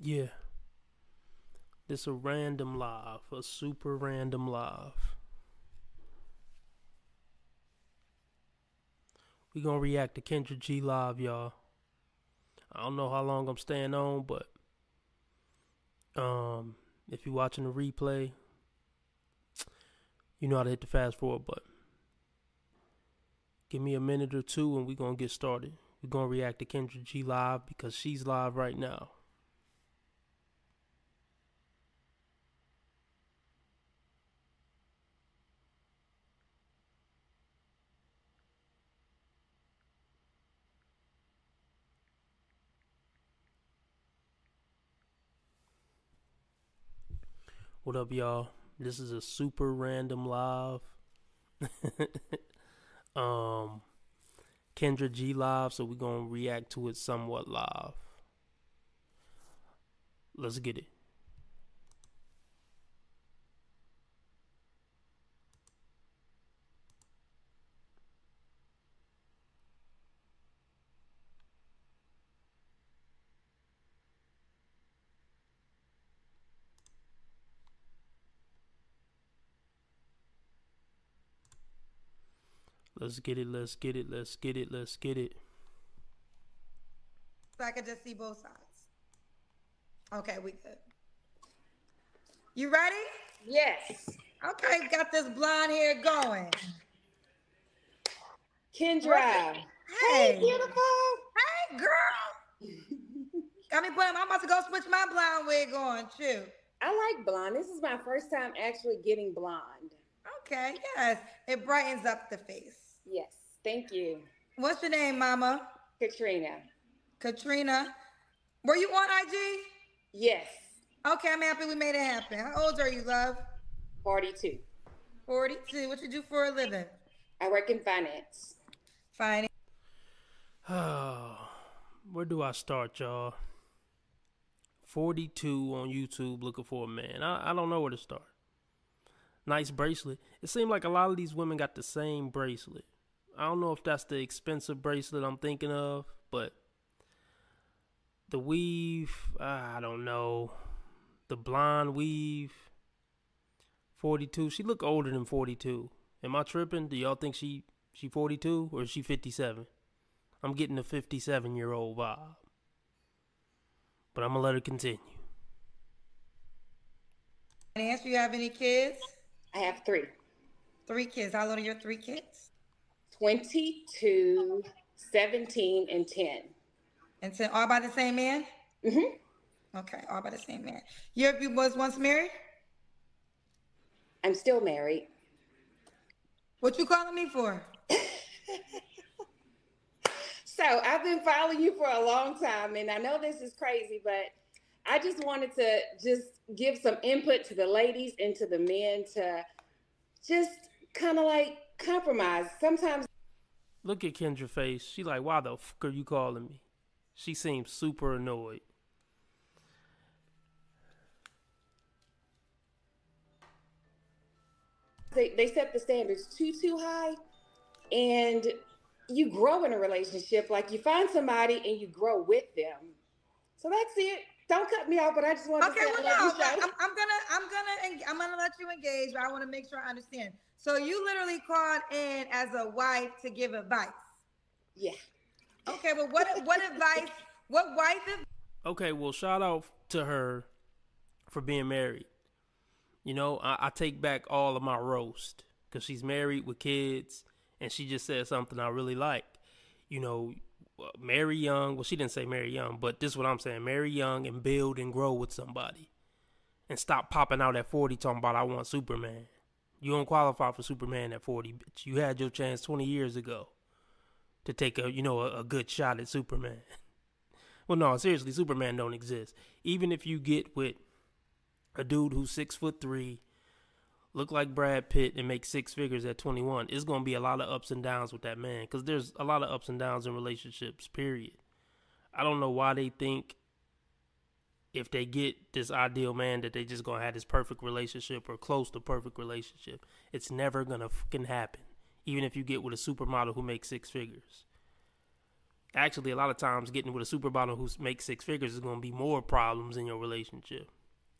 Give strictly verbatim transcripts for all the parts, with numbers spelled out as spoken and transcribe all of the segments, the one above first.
Yeah, this a random live, a super random live. We gonna react to Kendra G live, y'all. I don't know how long I'm staying on, but um, if you're watching the replay, you know how to hit the fast forward button. Give me a minute or two, and we gonna get started. We gonna react to Kendra G live because she's live right now. What up, y'all? This is a super random live. um, Kendra G live, so we're gonna react to it somewhat live. Let's get it. Let's get it, let's get it, let's get it, let's get it. So I could just see both sides. Okay, we good. You ready? Yes. Okay, got this blonde hair going. Kendra. Hey. Hey, beautiful. Hey, girl. Got me putting, I'm about to go switch my blonde wig on, too. I like blonde. This is my first time actually getting blonde. Okay, yes. It brightens up the face. Yes, thank you. What's your name, Mama? Katrina. Katrina. Were you on I G? Yes. Okay, I'm happy we made it happen. How old are you, love? forty-two. forty-two. What you do for a living? I work in finance. Finance. Oh, where do I start, y'all? forty-two on YouTube looking for a man. I, I don't know where to start. Nice bracelet. It seemed like a lot of these women got the same bracelet. I don't know if that's the expensive bracelet I'm thinking of, but the weave, I don't know. The blonde weave, forty-two. She look older than forty-two. Am I tripping? Do y'all think she she forty-two or is she fifty-seven? I'm getting a fifty-seven-year-old vibe. But I'm going to let her continue. Finance, you have any kids? I have three. Three kids. How old are your three kids? twenty-two, seventeen, and ten. And ten, all by the same man? Mm-hmm. Okay, all by the same man. You, you was once married? I'm still married. What you calling me for? So I've been following you for a long time, and I know this is crazy, but I just wanted to just give some input to the ladies and to the men to just kind of like compromise. Sometimes. Look at Kendra's face. She like, why the fuck are you calling me? She seems super annoyed. They, they set the standards too, too high, and you grow in a relationship. Like you find somebody and you grow with them. So that's it. Don't cut me off, but I just want okay, to say well, I love no, you, I'm, I'm gonna, I'm gonna, I'm gonna let you engage, but I want to make sure I understand. So you literally called in as a wife to give advice. Yeah. Okay, well, what, what advice? What wife is? Okay, well, shout out to her for being married. You know, I, I take back all of my roast because she's married with kids, and she just said something I really like. You know, marry young. Well, she didn't say marry young, but this is what I'm saying. Marry young and build and grow with somebody. And stop popping out at forty talking about I want Superman. You don't qualify for Superman at forty, bitch. You had your chance twenty years ago to take a, you know, a, a good shot at Superman. Well, no, seriously, Superman don't exist. Even if you get with a dude who's six foot three, look like Brad Pitt, and make six figures at twenty-one, it's going to be a lot of ups and downs with that man, because there's a lot of ups and downs in relationships, period. I don't know why they think if they get this ideal man that they just going to have this perfect relationship or close to perfect relationship. It's never going to fucking happen, even if you get with a supermodel who makes six figures. Actually, a lot of times getting with a supermodel who makes six figures is going to be more problems in your relationship.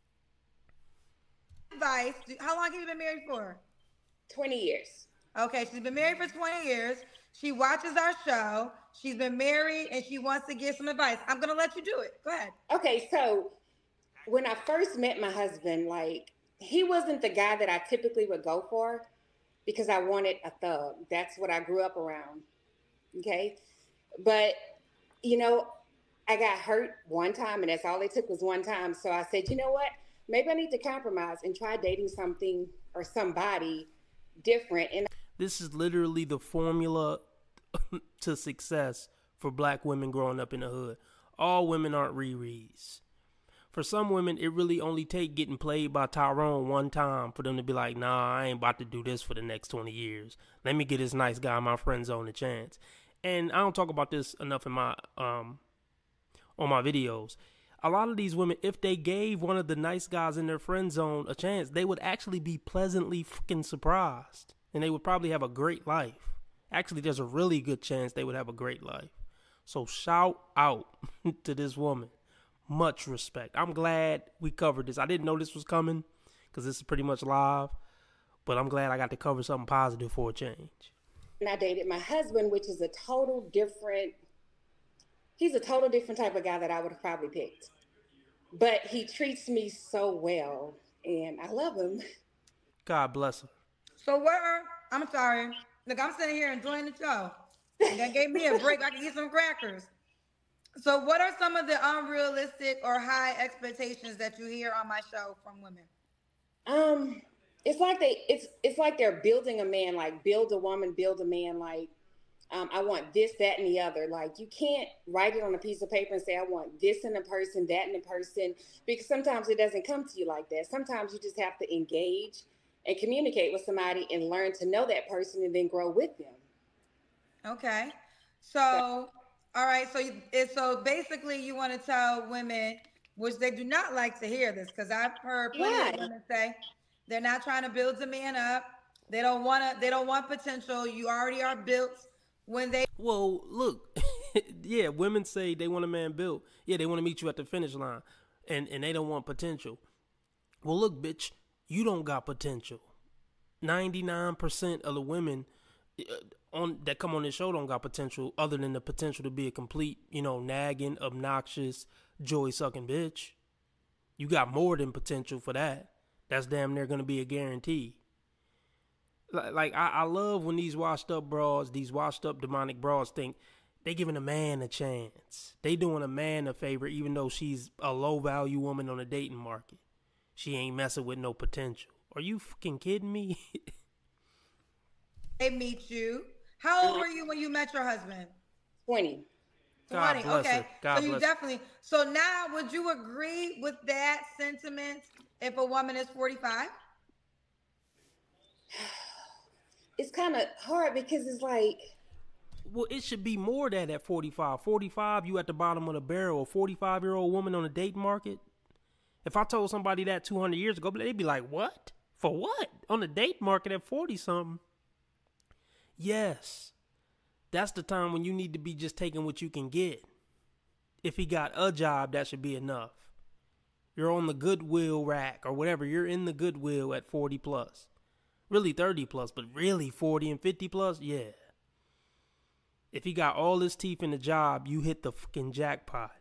Advice. How long have you been married for? twenty years. Okay, she's been married for twenty years. She watches our show. She's been married and she wants to give some advice. I'm going to let you do it. Go ahead. Okay, so when I first met my husband, like, he wasn't the guy that I typically would go for because I wanted a thug. That's what I grew up around. Okay. But, you know, I got hurt one time and that's all it took was one time. So I said, you know what? Maybe I need to compromise and try dating something or somebody different. And this is literally the formula to success for black women growing up in the hood. All women aren't Riri's. For some women, it really only take getting played by Tyrone one time for them to be like, nah, I ain't about to do this for the next twenty years. Let me get this nice guy in my friend zone a chance. And I don't talk about this enough in my um on my videos. A lot of these women, if they gave one of the nice guys in their friend zone a chance, they would actually be pleasantly fucking surprised. And they would probably have a great life. Actually, there's a really good chance they would have a great life. So shout out to this woman. Much respect. I'm glad we covered this. I didn't know this was coming because this is pretty much live. But I'm glad I got to cover something positive for a change. And I dated my husband, which is a total different, he's a total different type of guy that I would have probably picked. But he treats me so well, and I love him. God bless him. So what are, I'm sorry. Look, I'm sitting here enjoying the show. And that gave me a break. I can eat some crackers. So what are some of the unrealistic or high expectations that you hear on my show from women? Um, it's like they, it's it's like they're building a man, like build a woman, build a man, like um, I want this, that, and the other. Like you can't write it on a piece of paper and say, I want this in a person, that in a person, because sometimes it doesn't come to you like that. Sometimes you just have to engage and communicate with somebody and learn to know that person and then grow with them. Okay. So, all right. So, you- it- so basically you want to tell women, which they do not like to hear this, because I've heard plenty Yeah. of women say they're not trying to build a man up. They don't want to, they don't want potential. You already are built when they, Well, look, yeah, women say they want a man built. Yeah, they want to meet you at the finish line, and, and they don't want potential. Well, look, bitch, you don't got potential. ninety-nine percent of the women uh, on that come on this show don't got potential other than the potential to be a complete, you know, nagging, obnoxious, joy-sucking bitch. You got more than potential for that. That's damn near going to be a guarantee. Like, like I, I love when these washed up broads, these washed up demonic broads think they giving a man a chance. They doing a man a favor even though she's a low-value woman on the dating market. She ain't messing with no potential. Are you fucking kidding me? they meet you. How old were you when you met your husband? twenty. God twenty. bless Okay. her. God so you bless her. definitely, so now would you agree with that sentiment if a woman is forty-five? It's kind of hard because it's like, Well, it should be more than at forty-five. forty-five, you at the bottom of the barrel. A forty-five-year-old woman on the dating market. If I told somebody that two hundred years ago, they'd be like, what? For what? On the date market at forty-something? Yes. That's the time when you need to be just taking what you can get. If he got a job, that should be enough. You're on the Goodwill rack or whatever. You're in the Goodwill at forty plus. Really thirty plus, but really forty and fifty plus? Yeah. If he got all his teeth in the job, you hit the fucking jackpot.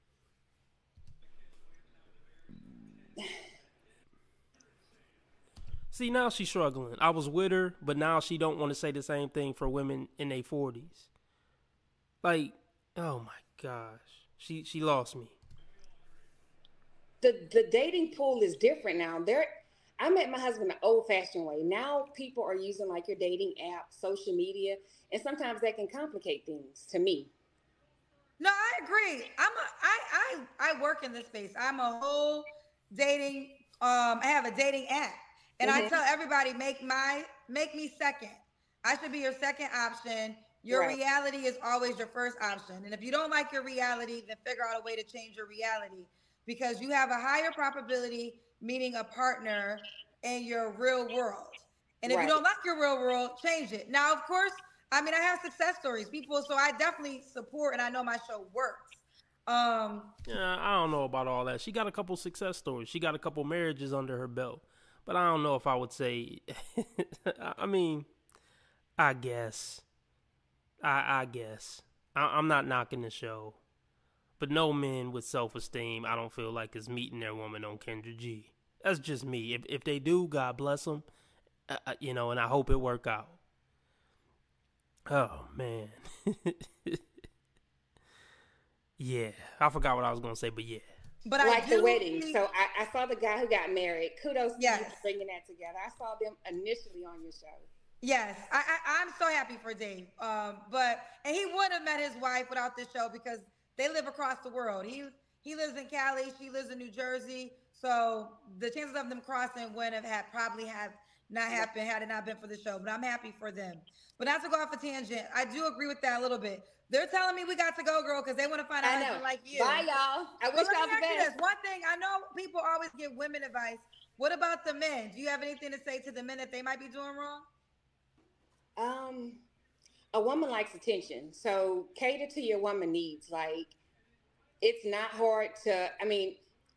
See, now she's struggling. I was with her, but now she don't want to say the same thing for women in their forties. Like, oh my gosh. She she lost me. the the dating pool is different now. There, I met my husband the old-fashioned way. Now people are using like your dating app, social media, and sometimes that can complicate things to me. No, I agree. I'm a I I I work in this space. I'm a whole dating um I have a dating app. And I Mhm. tell everybody make my make me second. I should be your second option. Your Right. reality is always your first option. And if you don't like your reality, then figure out a way to change your reality because you have a higher probability meeting a partner in your real world. And if you Right. don't like your real world, change it. Now, of course, I mean, I have success stories, people. So I definitely support, and I know my show works. Um, Yeah, I don't know about all that. She got a couple success stories. She got a couple marriages under her belt. But I don't know if I would say. I mean, I guess. I I guess. I, I'm not knocking the show. But no men with self-esteem, I don't feel like is meeting their woman on Kendra G. That's just me. If if they do, God bless them. Uh, you know, and I hope it work out. Oh man. Yeah, I forgot what I was gonna say, but yeah. But like I do the wedding. think- So I, I saw the guy who got married. Kudos to Yes. you for bringing that together. I saw them initially on your show. Yes, I, I I'm so happy for Dave. Um, but and he wouldn't have met his wife without this show because they live across the world. He he lives in Cali, she lives in New Jersey. So the chances of them crossing would have had probably have not happened had it not been for the show. But I'm happy for them. But not to go off a tangent, I do agree with that a little bit. They're telling me we got to go, girl, because they want to find a I husband know. like you. Bye, y'all. I But wish let y'all me the ask you best. this. One thing, I know people always give women advice. What about the men? Do you have anything to say to the men that they might be doing wrong? Um, a woman likes attention, so cater to your woman needs. Like, it's not hard to. I mean,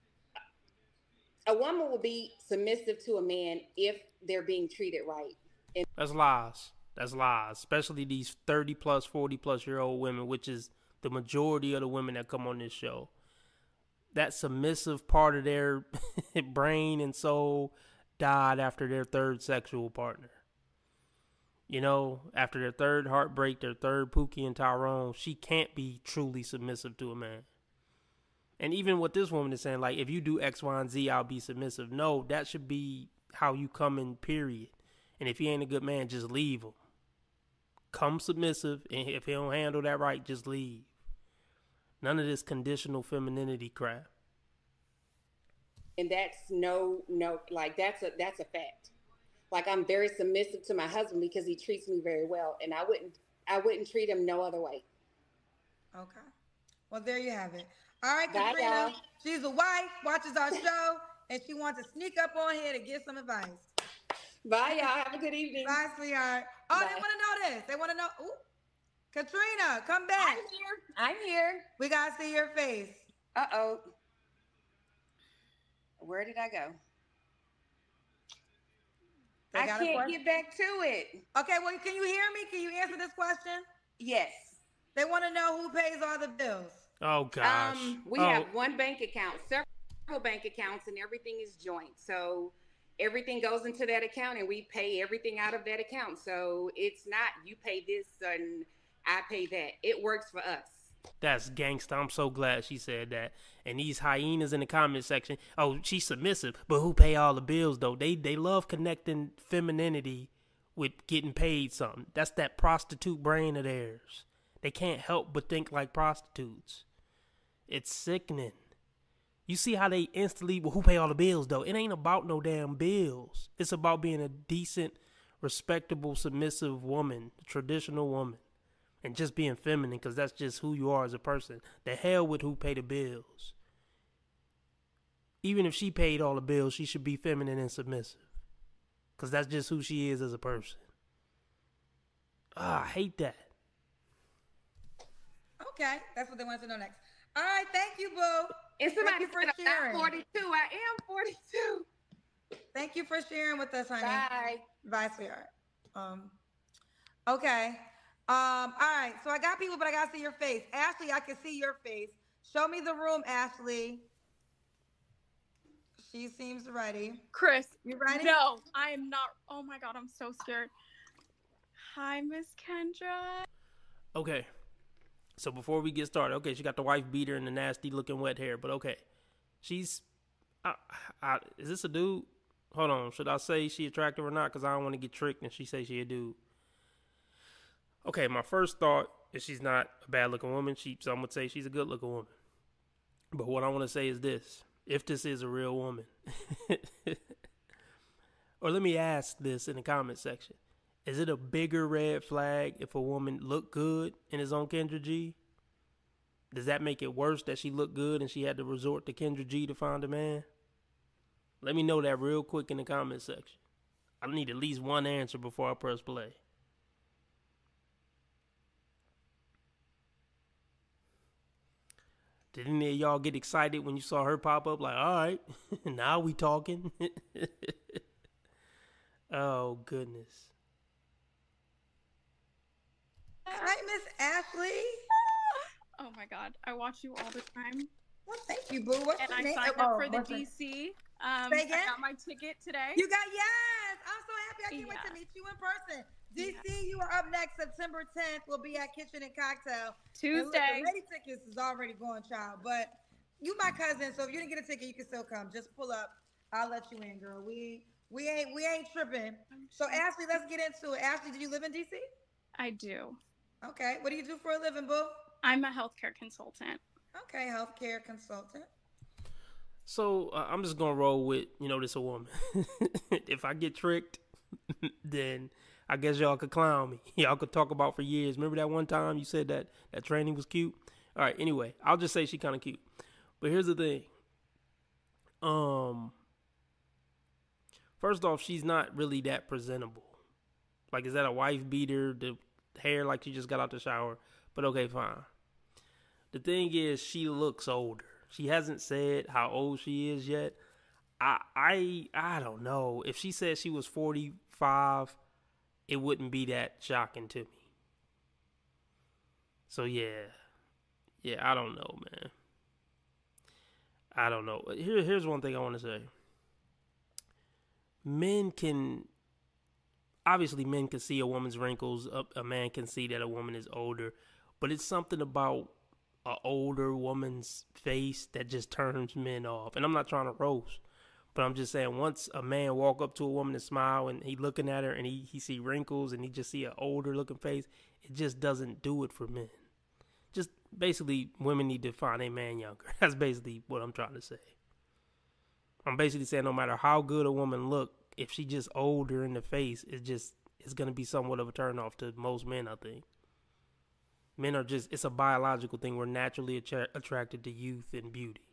a woman will be submissive to a man if they're being treated right. And That's lies. That's lies. Especially these thirty plus, forty plus year old women, which is the majority of the women that come on this show. That submissive part of their brain and soul died after their third sexual partner. You know, after their third heartbreak, their third Pookie and Tyrone, she can't be truly submissive to a man. And even what this woman is saying, like, if you do X, Y, and Z, I'll be submissive. No, that should be how you come in, period. And if he ain't a good man, just leave him. Come submissive, and if he don't handle that right, just leave. None of this conditional femininity crap. and that's no, no, like that's a that's a fact. Like, I'm very submissive to my husband because he treats me very well, and I wouldn't I wouldn't treat him no other way. Okay. Well, there you have it. All right, Bye, Katrina. y'all. She's a wife, watches our show, and she wants to sneak up on here to give some advice. Bye, y'all. Have a good evening. Bye, sweetheart. Oh, Bye. they want to know this. They want to know. Ooh, Katrina, come back. I'm here. I'm here. We got to see your face. Uh oh. Where did I go? They I got a can't question? get back to it. Okay, well, can you hear me? Can you answer this question? Yes. They want to know who pays all the bills. Oh, gosh. Um, we oh, have one bank account, several bank accounts, and everything is joint. So everything goes into that account, and we pay everything out of that account. So it's not you pay this and I pay that. It works for us. That's gangsta. I'm so glad she said that. And these hyenas in the comment section, oh, she's submissive, but who pay all the bills, though? They they love connecting femininity with getting paid something. That's that prostitute brain of theirs. They can't help but think like prostitutes. It's sickening. You see how they instantly, well, who pay all the bills, though? It ain't about no damn bills. It's about being a decent, respectable, submissive woman, traditional woman. And just being feminine, because that's just who you are as a person. The hell with who pay the bills. Even if she paid all the bills, she should be feminine and submissive. Because that's just who she is as a person. Ah, I hate that. Okay, that's what they want to know next. All right, thank you, boo. And somebody Thank you for said I'm sharing. not forty-two. I am forty-two. Thank you for sharing with us, honey. Bye. Bye, sweetheart. Um, okay. Um, all right, so I got people, but I gotta see your face. Ashley, I can see your face. Show me the room, Ashley. She seems ready. Chris, You ready? no, I am not. Oh my god, I'm so scared. Hi, Miss Kendra. Okay. So before we get started, okay, she got the wife beater and the nasty looking wet hair, but okay. She's, I, I, is this a dude? Hold on, should I say she attractive or not? Because I don't want to get tricked and she say she a dude. Okay, my first thought is she's not a bad looking woman. She, some would say she's a good looking woman. But what I want to say is this. If this is a real woman. Or let me ask this in the comment section. Is it a bigger red flag if a woman look good and is on Kendra G? Does that make it worse that she looked good and she had to resort to Kendra G to find a man? Let me know that real quick in the comment section. I need at least one answer before I press play. Did any of y'all get excited when you saw her pop up? Like, all right, now we talking. Oh, goodness. Hi, Miss Ashley. Oh my God, I watch you all the time, Well, thank you, boo. What's and your I name? signed Oh, up for the what's your- D C. Um, Say I again? got my ticket today. You got, yes. I'm so happy. I can't wait Yeah. to meet you in person. D C, Yeah. you are up next September tenth. We'll be at Kitchen and Cocktail. And look, Tuesday. the lady tickets is already going, child. But you my cousin, so if you didn't get a ticket, you can still come. Just pull up. I'll let you in, girl. We we ain't we ain't tripping. So Ashley, let's get into it. Ashley, do you live in D C? I do. Okay. What do you do for a living, boo? I'm a healthcare consultant. Okay, healthcare consultant. So uh, I'm just gonna roll with, you know, this a woman. If I get tricked, then I guess y'all could clown me. Y'all could talk about for years. Remember that one time you said that that training was cute? All right. Anyway, I'll just say she kind of cute. But here's the thing. Um. First off, she's not really that presentable. Like, is that a wife beater? The hair like she just got out the shower. But okay, fine. The thing is, she looks older. She hasn't said how old she is yet. I I I don't know. If she said she was forty-five, it wouldn't be that shocking to me. So yeah. Yeah, I don't know, man. I don't know. Here, here's one thing I want to say. Men can, obviously men can see a woman's wrinkles. A, a man can see that a woman is older. But it's something about an older woman's face that just turns men off. And I'm not trying to roast, but I'm just saying, once a man walk up to a woman and smile and he looking at her and he, he see wrinkles and he just see an older looking face, it just doesn't do it for men. Just basically, women need to find a man younger. That's basically what I'm trying to say. I'm basically saying no matter how good a woman look, if she just older in the face, it's just, it's going to be somewhat of a turn off to most men, I think. Men are just, it's a biological thing. We're naturally attra- attracted to youth and beauty.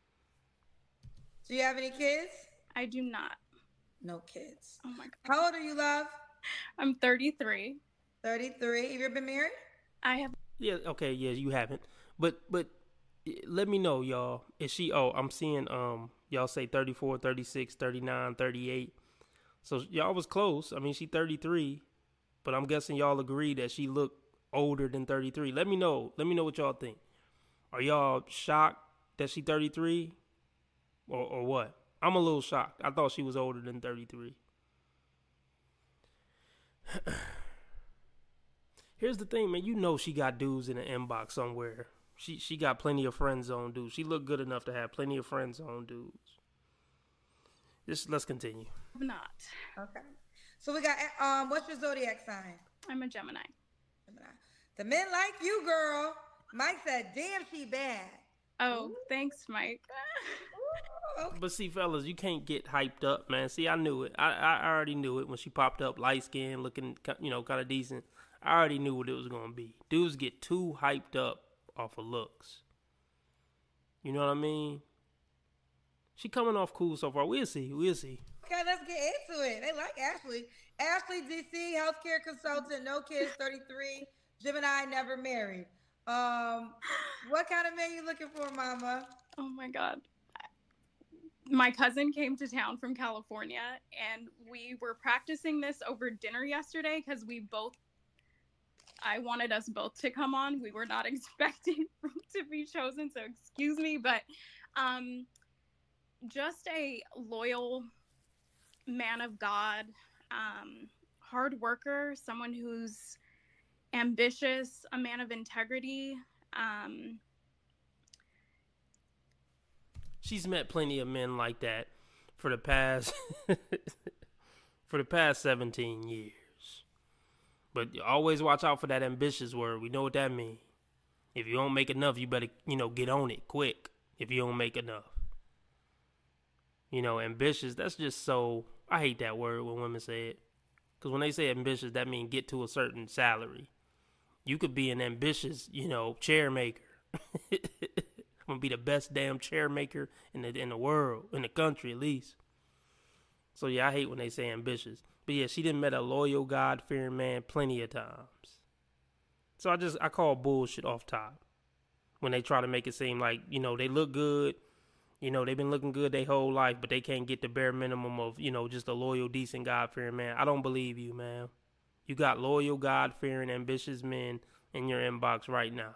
Do you have any kids? I do not. No kids. Oh my God. How old are you, love? I'm thirty-three. thirty-three. Have you ever been married? I have. Yeah, okay, yeah, you haven't. But, but let me know, y'all. Is she, oh, I'm seeing, um, y'all say thirty-four, thirty-six, thirty-nine, thirty-eight. So y'all was close. I mean, she thirty-three, but I'm guessing y'all agree that she looked older than thirty-three. Let me know. Let me know what y'all think. Are y'all shocked that she thirty-three or, or what? I'm a little shocked. I thought she was older than thirty-three. Here's the thing, man. You know she got dudes in the inbox somewhere. She she got plenty of friend zone dudes. She looked good enough to have plenty of friend zone dudes. Just let's continue. I'm not. Okay. So we got, um, what's your zodiac sign? I'm a Gemini. Gemini. The men like you, girl. Mike said, damn, she bad. Oh, thanks, Mike. Okay. But see, fellas, you can't get hyped up, man. See, I knew it. I, I already knew it when she popped up, light skin, looking, you know, kind of decent. I already knew what it was gonna be. Dudes get too hyped up off of looks. You know what I mean? She coming off cool so far. We'll see. We'll see. Okay, let's get into it. They like Ashley. Ashley, D C, healthcare consultant, no kids, thirty-three, Gemini, never married. Um, what kind of man you looking for, mama? Oh my God. My cousin came to town from California and we were practicing this over dinner yesterday because we both, I wanted us both to come on. We were not expecting to be chosen, so excuse me, but um, just a loyal man of God, um, hard worker, someone who's ambitious, a man of integrity. Um, She's met plenty of men like that for the past for the past seventeen years. But always watch out for that ambitious word. We know what that means. If you don't make enough, you better, you know, get on it quick if you don't make enough. You know, ambitious, that's just so, I hate that word when women say it. Because when they say ambitious, that means get to a certain salary. You could be an ambitious, you know, chair maker. I'm going to be the best damn chair maker in the, in the world, in the country at least. So yeah, I hate when they say ambitious. But yeah, she done met a loyal, God-fearing man plenty of times. So I just, I call bullshit off top. when they try to make it seem like, you know, they look good. You know, they've been looking good their whole life, but they can't get the bare minimum of, you know, just a loyal, decent, God-fearing man. I don't believe you, man. You got loyal, God-fearing, ambitious men in your inbox right now.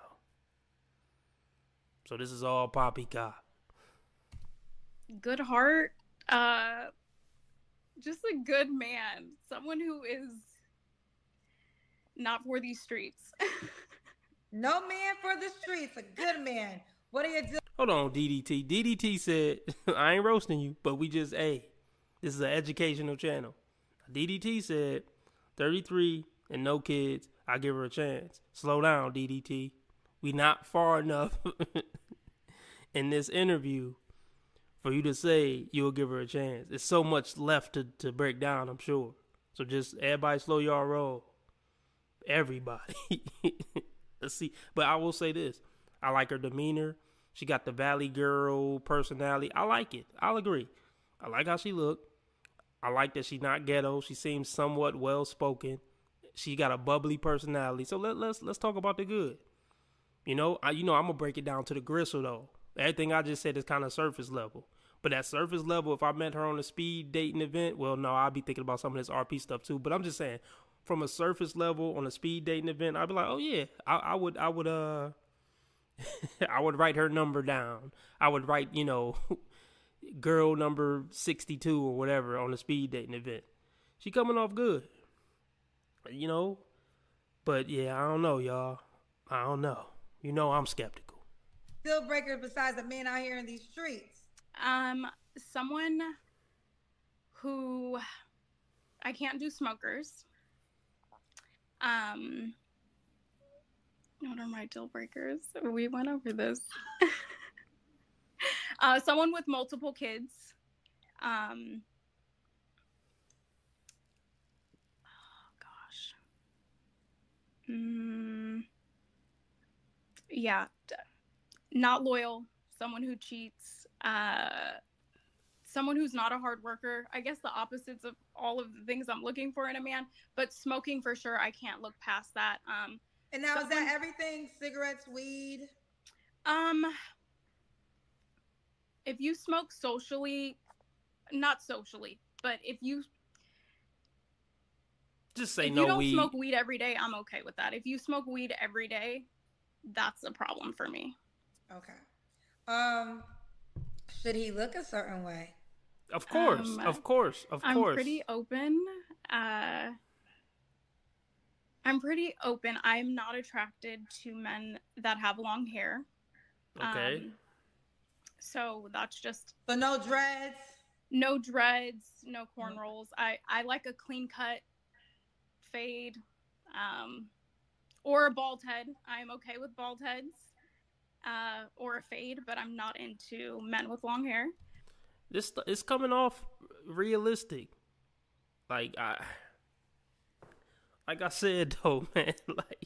So this is all poppycock. Good heart. Uh, just a good man. Someone who is not for these streets. No man for the streets. A good man. What are you doing? Hold on, D D T. D D T said, I ain't roasting you, but we just, hey, this is an educational channel. D D T said, thirty-three and no kids, I give her a chance. Slow down, D D T. We not far enough in this interview for you to say you'll give her a chance. There's so much left to, to break down, I'm sure. So just everybody slow y'all roll. Everybody. Let's see. But I will say this. I like her demeanor. She got the Valley Girl personality. I like it. I'll agree. I like how she look. I like that she's not ghetto. She seems somewhat well spoken. She got a bubbly personality. So let, let's let's talk about the good. You know, I you know I'm gonna break it down to the gristle though. Everything I just said is kind of surface level. But at surface level, if I met her on a speed dating event, well, no, I'd be thinking about some of this R P stuff too. But I'm just saying, from a surface level on a speed dating event, I'd be like, oh yeah, I, I would, I would, uh, I would write her number down. I would write, you know, girl number sixty-two or whatever on a speed dating event. She coming off good, you know. But yeah, I don't know, y'all. I don't know. You know, I'm skeptical. Deal breakers besides the men out here in these streets. Um, someone who I can't do smokers. Um, what are my deal breakers? We went over this. uh, someone with multiple kids. Um, oh gosh. Mm, yeah, not loyal. Someone who cheats. Uh, someone who's not a hard worker. I guess the opposites of all of the things I'm looking for in a man. But smoking for sure, I can't look past that. Um, and now someone, is that everything? Cigarettes, weed? Um, if you smoke socially, not socially, but if you just say if no you don't weed. smoke weed every day, I'm okay with that. If you smoke weed every day, that's a problem for me. Okay. Um, should he look a certain way? Of course, Um, of course, of I'm course. pretty open. Uh, I'm pretty open. I'm not attracted to men that have long hair. Okay. Um, so that's just So no dreads? no dreads, no cornrows. I, I like a clean cut fade, um, or a bald head. I'm okay with bald heads, uh, or a fade, but I'm not into men with long hair. This it's coming off realistic. Like I, like I said though, man. Like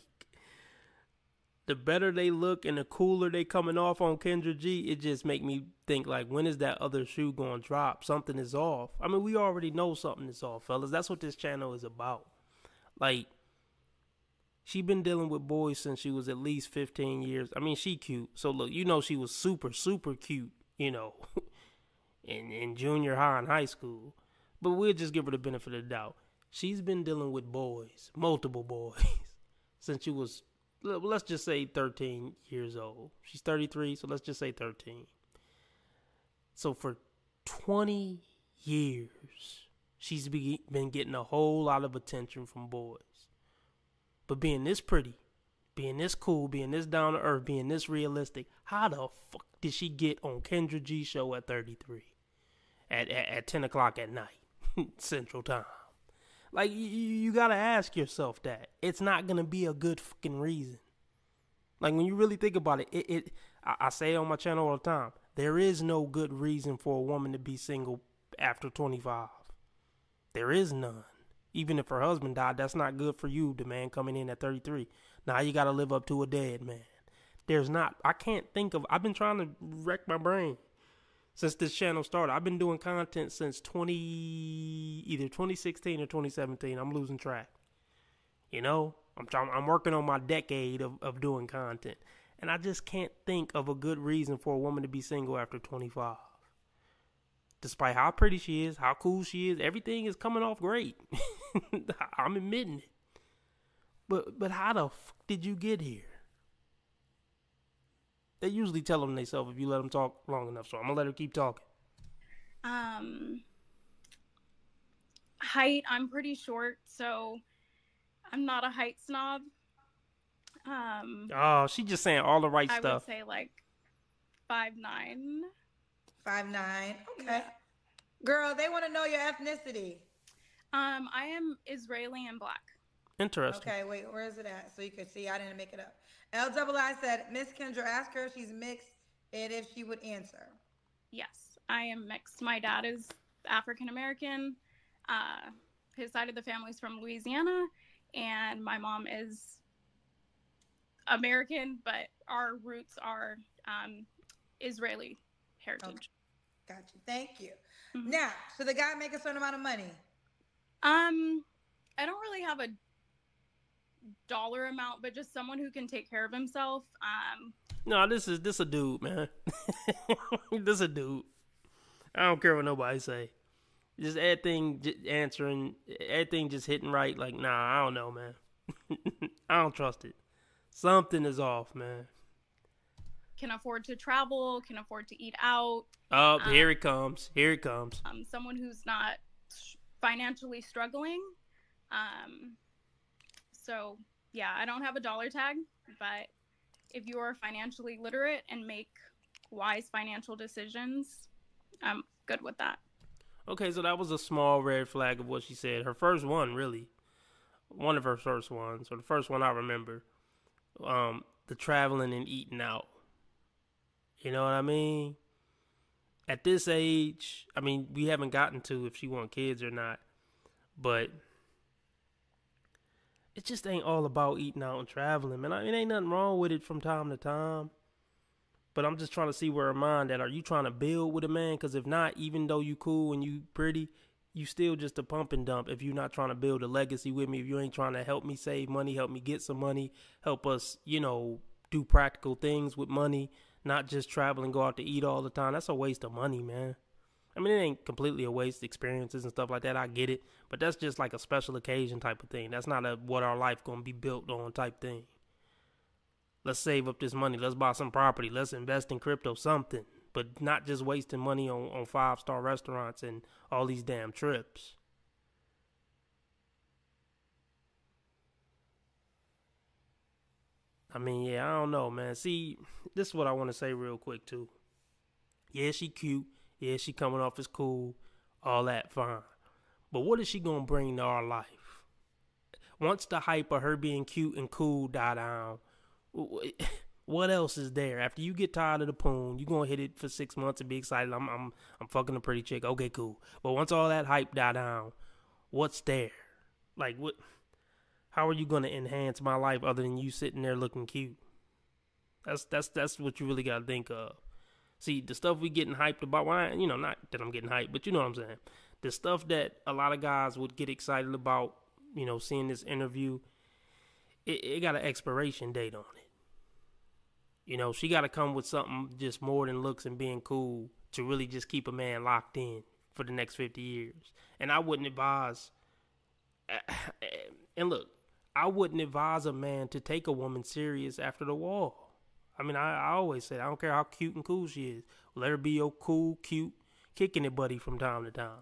the better they look and the cooler they coming off on Kendra G, it just make me think like, when is that other shoe going to drop? Something is off. I mean, we already know something is off, fellas. That's what this channel is about. Like, she been dealing with boys since she was at least fifteen years. I mean, she cute. So look, you know, she was super, super cute, you know, in, in junior high and high school. But we'll just give her the benefit of the doubt. She's been dealing with boys, multiple boys, since she was, let's just say thirteen years old. She's thirty-three, so let's just say thirteen. So for twenty years, she's been getting a whole lot of attention from boys. But being this pretty, being this cool, being this down to earth, being this realistic, how the fuck did she get on Kendra G show at thirty-three? At, at, at ten o'clock at night, Central Time. Like, you, you gotta ask yourself that. It's not gonna be a good fucking reason. Like, when you really think about it, it, it I, I say it on my channel all the time, there is no good reason for a woman to be single after twenty-five. There is none. Even if her husband died, that's not good for you, the man coming in at thirty-three. Now you gotta live up to a dead man. There's not, I can't think of, I've been trying to wreck my brain since this channel started. I've been doing content since twenty, either twenty sixteen or twenty seventeen. I'm losing track. You know, I'm trying, I'm working on my decade of, of doing content. And I just can't think of a good reason for a woman to be single after twenty-five. Despite how pretty she is, how cool she is, everything is coming off great. I'm admitting it. But but how the fuck did you get here? They usually tell them themselves if you let them talk long enough. So I'm going to let her keep talking. Um, height, I'm pretty short, so I'm not a height snob. Um, oh, she just saying all the right I stuff. would say like five nine. Five nine. Okay. Yeah. Girl, they want to know your ethnicity. Um, I am Israeli and black. Interesting. Okay, wait, where is it at? So you can see, I didn't make it up. L double I said, Miss Kendra, ask her if she's mixed and if she would answer. Yes, I am mixed. My dad is African American. Uh, his side of the family is from Louisiana, and my mom is American, but our roots are um, Israeli heritage. Okay. Got you. Thank you. Mm-hmm. Now, so the guy make a certain amount of money? Um, I don't really have a dollar amount, but just someone who can take care of himself. Um, no, this is this a dude, man. This a dude. I don't care what nobody say. Just everything j- answering, everything just hitting right. Like, nah, I don't know, man. I don't trust it. Something is off, man. Can afford to travel, can afford to eat out. Oh, um, here it comes. Here it comes. Um, someone who's not financially struggling. Um, so, yeah, I don't have a dollar tag, but if you are financially literate and make wise financial decisions, I'm good with that. Okay, so that was a small red flag of what she said. Her first one, really. One of her first ones, or the first one I remember. Um, the traveling and eating out. You know what I mean? At this age, I mean, we haven't gotten to if she want kids or not, but it just ain't all about eating out and traveling, man. I mean, ain't nothing wrong with it from time to time, but I'm just trying to see where her mind at. Are you trying to build with a man? Because if not, even though you cool and you pretty, you still just a pump and dump if you're not trying to build a legacy with me, if you ain't trying to help me save money, help me get some money, help us, you know, do practical things with money. Not just travel and go out to eat all the time. That's a waste of money, man. I mean, it ain't completely a waste, experiences and stuff like that. I get it. But that's just like a special occasion type of thing. That's not a what our life going to be built on type thing. Let's save up this money. Let's buy some property. Let's invest in crypto, something. But not just wasting money on, on five-star restaurants and all these damn trips. I mean, yeah, I don't know, man. See, this is what I want to say real quick, too. Yeah, she cute. Yeah, she coming off as cool. All that, fine. But what is she going to bring to our life? Once the hype of her being cute and cool die down, what else is there? After you get tired of the poon, you going to hit it for six months and be excited. I'm, I'm, I'm fucking a pretty chick. Okay, cool. But once all that hype die down, what's there? Like, what... How are you going to enhance my life other than you sitting there looking cute? That's that's that's what you really got to think of. See, the stuff we getting hyped about, well, I, you know, not that I'm getting hyped, but you know what I'm saying. The stuff that a lot of guys would get excited about, you know, seeing this interview, it, it got an expiration date on it. You know, she got to come with something just more than looks and being cool to really just keep a man locked in for the next fifty years. And I wouldn't advise, and look, I wouldn't advise a man to take a woman serious after the wall. I mean, I, I always say, I don't care how cute and cool she is. Let her be your cool, cute, kicking it buddy from time to time.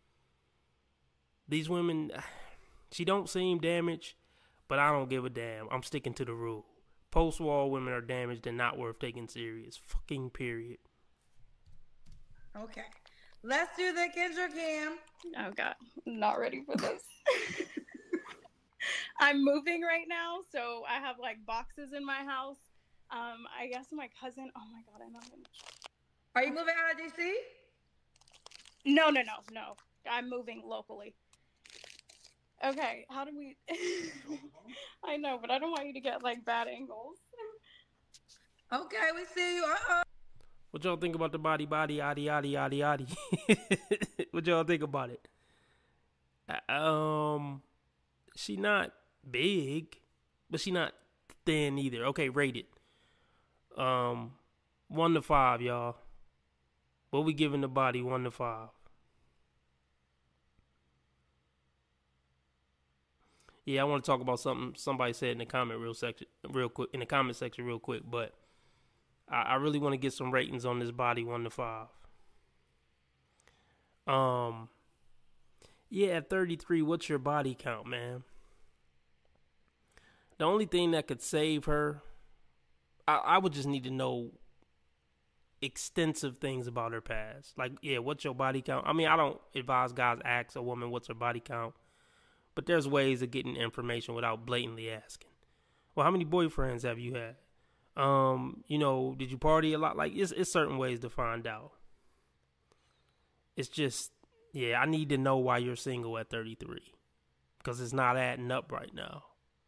These women, she don't seem damaged, but I don't give a damn. I'm sticking to the rule. Post-wall women are damaged and not worth taking serious. Fucking period. Okay. Let's do the Kendra Cam. Oh, God. I'm not ready for this. I'm moving right now, so I have like boxes in my house. Um, I guess my cousin. Oh my God, I know him. Are you moving out of D C? No, no, no, no. I'm moving locally. Okay, how do we? I know, but I don't want you to get like bad angles. Okay, we see you. Uh-oh. What y'all think about the body, body, yaddy, yaddy, yaddy, yaddy? What y'all think about it? Um, she not big, but she not thin either. Okay, rate it. Um, one to five, y'all. What we giving the body? One to five. Yeah, I want to talk about something somebody said in the comment real section, real quick in the comment section, real quick. But I, I really want to get some ratings on this body, one to five. Um, yeah, at thirty-three, what's your body count, man? The only thing that could save her, I, I would just need to know extensive things about her past. Like, yeah, what's your body count? I mean, I don't advise guys ask a woman what's her body count, but there's ways of getting information without blatantly asking. Well, how many boyfriends have you had? Um, you know, did you party a lot? Like, it's, it's certain ways to find out. It's just, yeah, I need to know why you're single at thirty-three, because it's not adding up right now.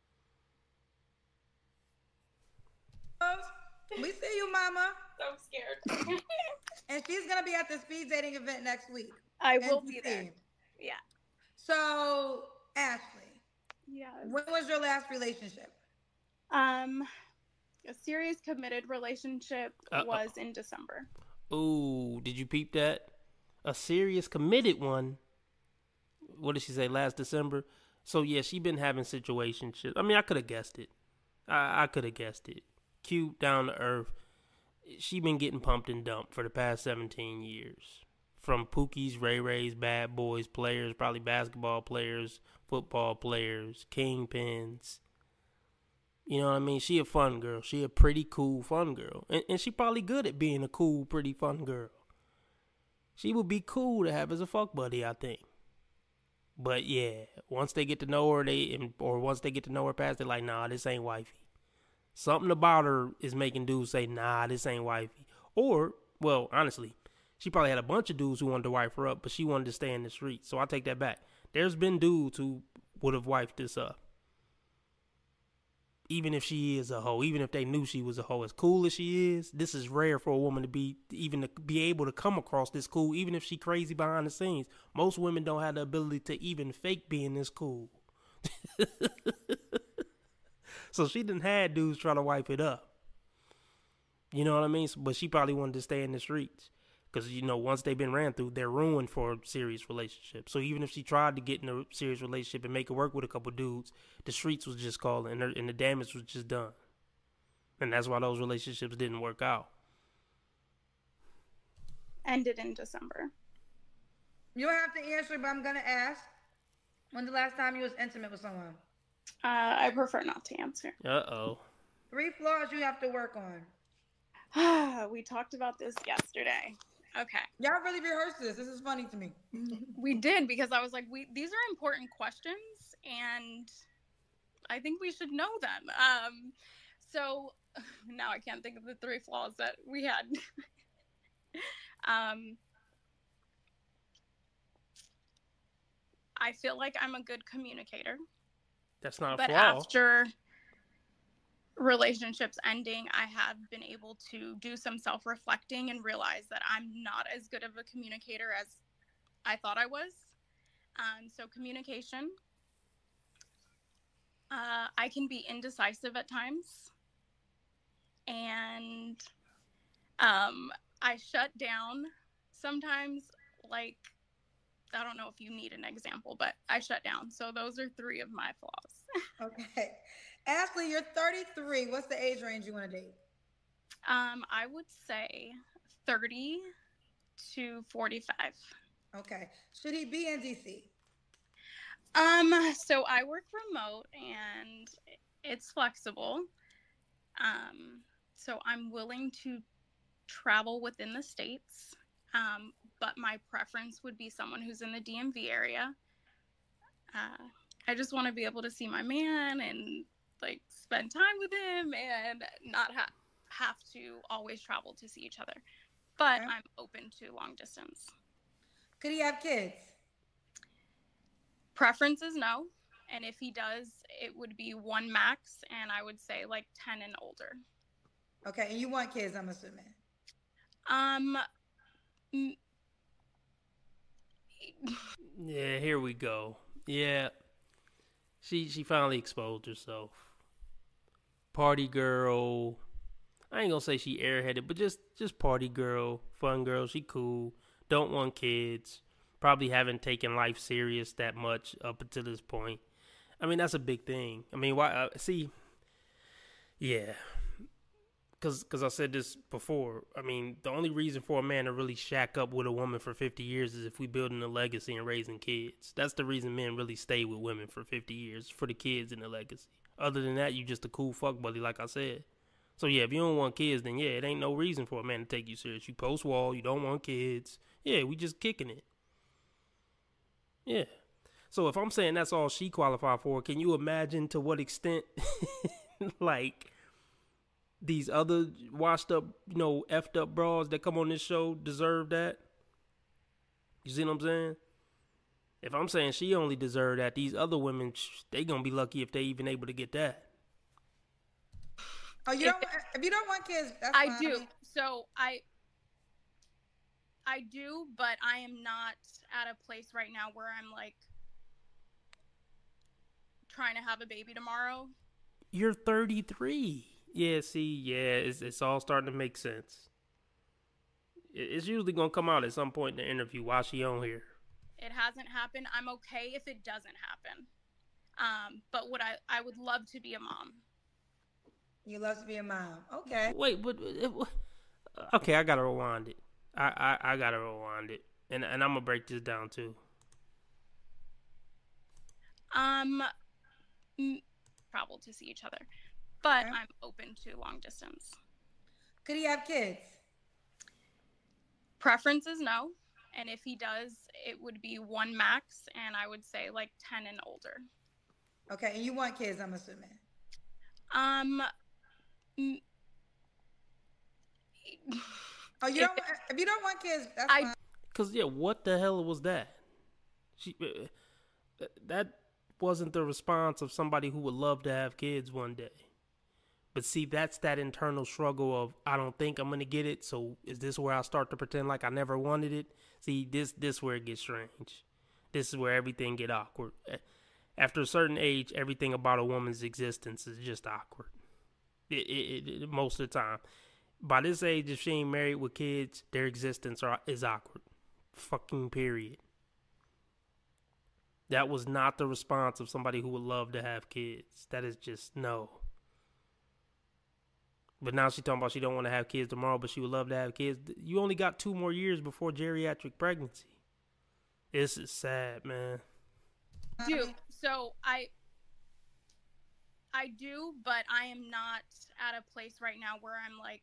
We see you, Mama. So scared. And she's gonna be at the speed dating event next week. I will N C C. be there. Yeah. So, Ashley, Yeah. when was your last relationship? Um, a serious committed relationship Uh-oh. was in December. Ooh, did you peep that? A serious committed one. What did she say? Last December. So yeah, she been having situationships. I mean, I could have guessed it. I, I could have guessed it. Cute, down to earth. She been getting pumped and dumped for the past seventeen years. From Pookies, Ray Rays, Bad Boys players, probably basketball players, football players, kingpins. You know what I mean? She a fun girl. She a pretty cool fun girl. And, and she probably good at being a cool, pretty fun girl. She would be cool to have as a fuck buddy, I think. But yeah, once they get to know her, they or once they get to know her past, they're like, nah, this ain't wifey. Something about her is making dudes say, nah, this ain't wifey. Or, well, honestly, she probably had a bunch of dudes who wanted to wife her up, but she wanted to stay in the street. So I take that back. There's been dudes who would have wifed this up. Even if she is a hoe, even if they knew she was a hoe, as cool as she is, this is rare for a woman to be, even to be able to come across this cool, even if she crazy behind the scenes. Most women don't have the ability to even fake being this cool. So she done had dudes try to wipe it up. You know what I mean? But she probably wanted to stay in the streets. Because, you know, once they've been ran through, they're ruined for a serious relationship. So even if she tried to get in a serious relationship and make it work with a couple dudes, the streets was just calling and, her, and the damage was just done. And that's why those relationships didn't work out. Ended in December. You don't have to answer, but I'm gonna ask. When's the last time you was intimate with someone? Uh, I prefer not to answer. Uh-oh. Three flaws you have to work on. We talked about this yesterday. Okay. Y'all really rehearsed this. This is funny to me. We did, because I was like, we these are important questions, and I think we should know them. Um, so now I can't think of the three flaws that we had. um, I feel like I'm a good communicator. That's not a but flaw. after relationships ending, I have been able to do some self-reflecting and realize that I'm not as good of a communicator as I thought I was. Um, so communication. Uh, I can be indecisive at times. And um, I shut down sometimes, like, I don't know if you need an example, but I shut down. So those are three of my flaws. Okay. Ashley, you're thirty-three. What's the age range you want to date? Um, I would say thirty to forty-five. Okay. Should he be in D C? Um, so I work remote and it's flexible. Um, so I'm willing to travel within the states. Um, but my preference would be someone who's in the D M V area. Uh, I just want to be able to see my man and like spend time with him and not ha- have to always travel to see each other. But Okay. I'm open to long distance. Could he have kids? Preference is no. And if he does, it would be one max. And I would say like ten and older. Okay. And you want kids, I'm assuming. Um, m- Yeah, here we go. Yeah. She she finally exposed herself. Party girl. I ain't gonna say she airheaded, but just just party girl, fun girl. She cool. Don't want kids. Probably haven't taken life serious that much up until this point. I mean, that's a big thing. I mean, why? Uh, see, yeah, because cause I said this before. I mean, the only reason for a man to really shack up with a woman for fifty years is if we building a legacy and raising kids. That's the reason men really stay with women for fifty years, for the kids and the legacy. Other than that, you just a cool fuck buddy, like I said. So yeah, if you don't want kids, then yeah, it ain't no reason for a man to take you serious. You post wall, you don't want kids. Yeah, we just kicking it. Yeah. So if I'm saying that's all she qualified for, can you imagine to what extent, like, these other washed up, you know, effed up bras that come on this show deserve that? You see what I'm saying? If I'm saying she only deserved that, these other women, they gonna be lucky if they even able to get that. Oh, you don't. If you don't want kids, that's I fine. do. I mean, So I, I do, but I am not at a place right now where I'm like trying to have a baby tomorrow. You're thirty-three. Yeah, see, yeah, it's it's all starting to make sense. It's usually gonna come out at some point in the interview while she on here. It hasn't happened. I'm okay if it doesn't happen. Um, but would I? I would love to be a mom. you love to be a mom. Okay. Wait, but it, okay, I gotta rewind it. I, I I gotta rewind it, and and I'm gonna break this down too. Um, m- travel to see each other, but Okay. I'm open to long distance. Could he have kids? Preference is no, and if he does, it would be one max, and I would say like ten and older. Okay, and you want kids, I'm assuming. Um, m- Oh, you If- don't. If you don't want kids, that's I fine. Cause yeah, what the hell was that? She uh, that wasn't the response of somebody who would love to have kids one day. But see, that's that internal struggle of I don't think I'm gonna get it. So is this where I start to pretend like I never wanted it? See, this this where it gets strange. This is where everything get awkward. After a certain age, everything about a woman's existence is just awkward. It, it, it, most of the time. By this age, if she ain't married with kids, their existence are, is awkward. Fucking period. That was not the response of somebody who would love to have kids. That is just no. But now she's talking about she don't want to have kids tomorrow, but she would love to have kids. You only got two more years before geriatric pregnancy. This is sad, man. do. So I I do, but I am not at a place right now where I'm like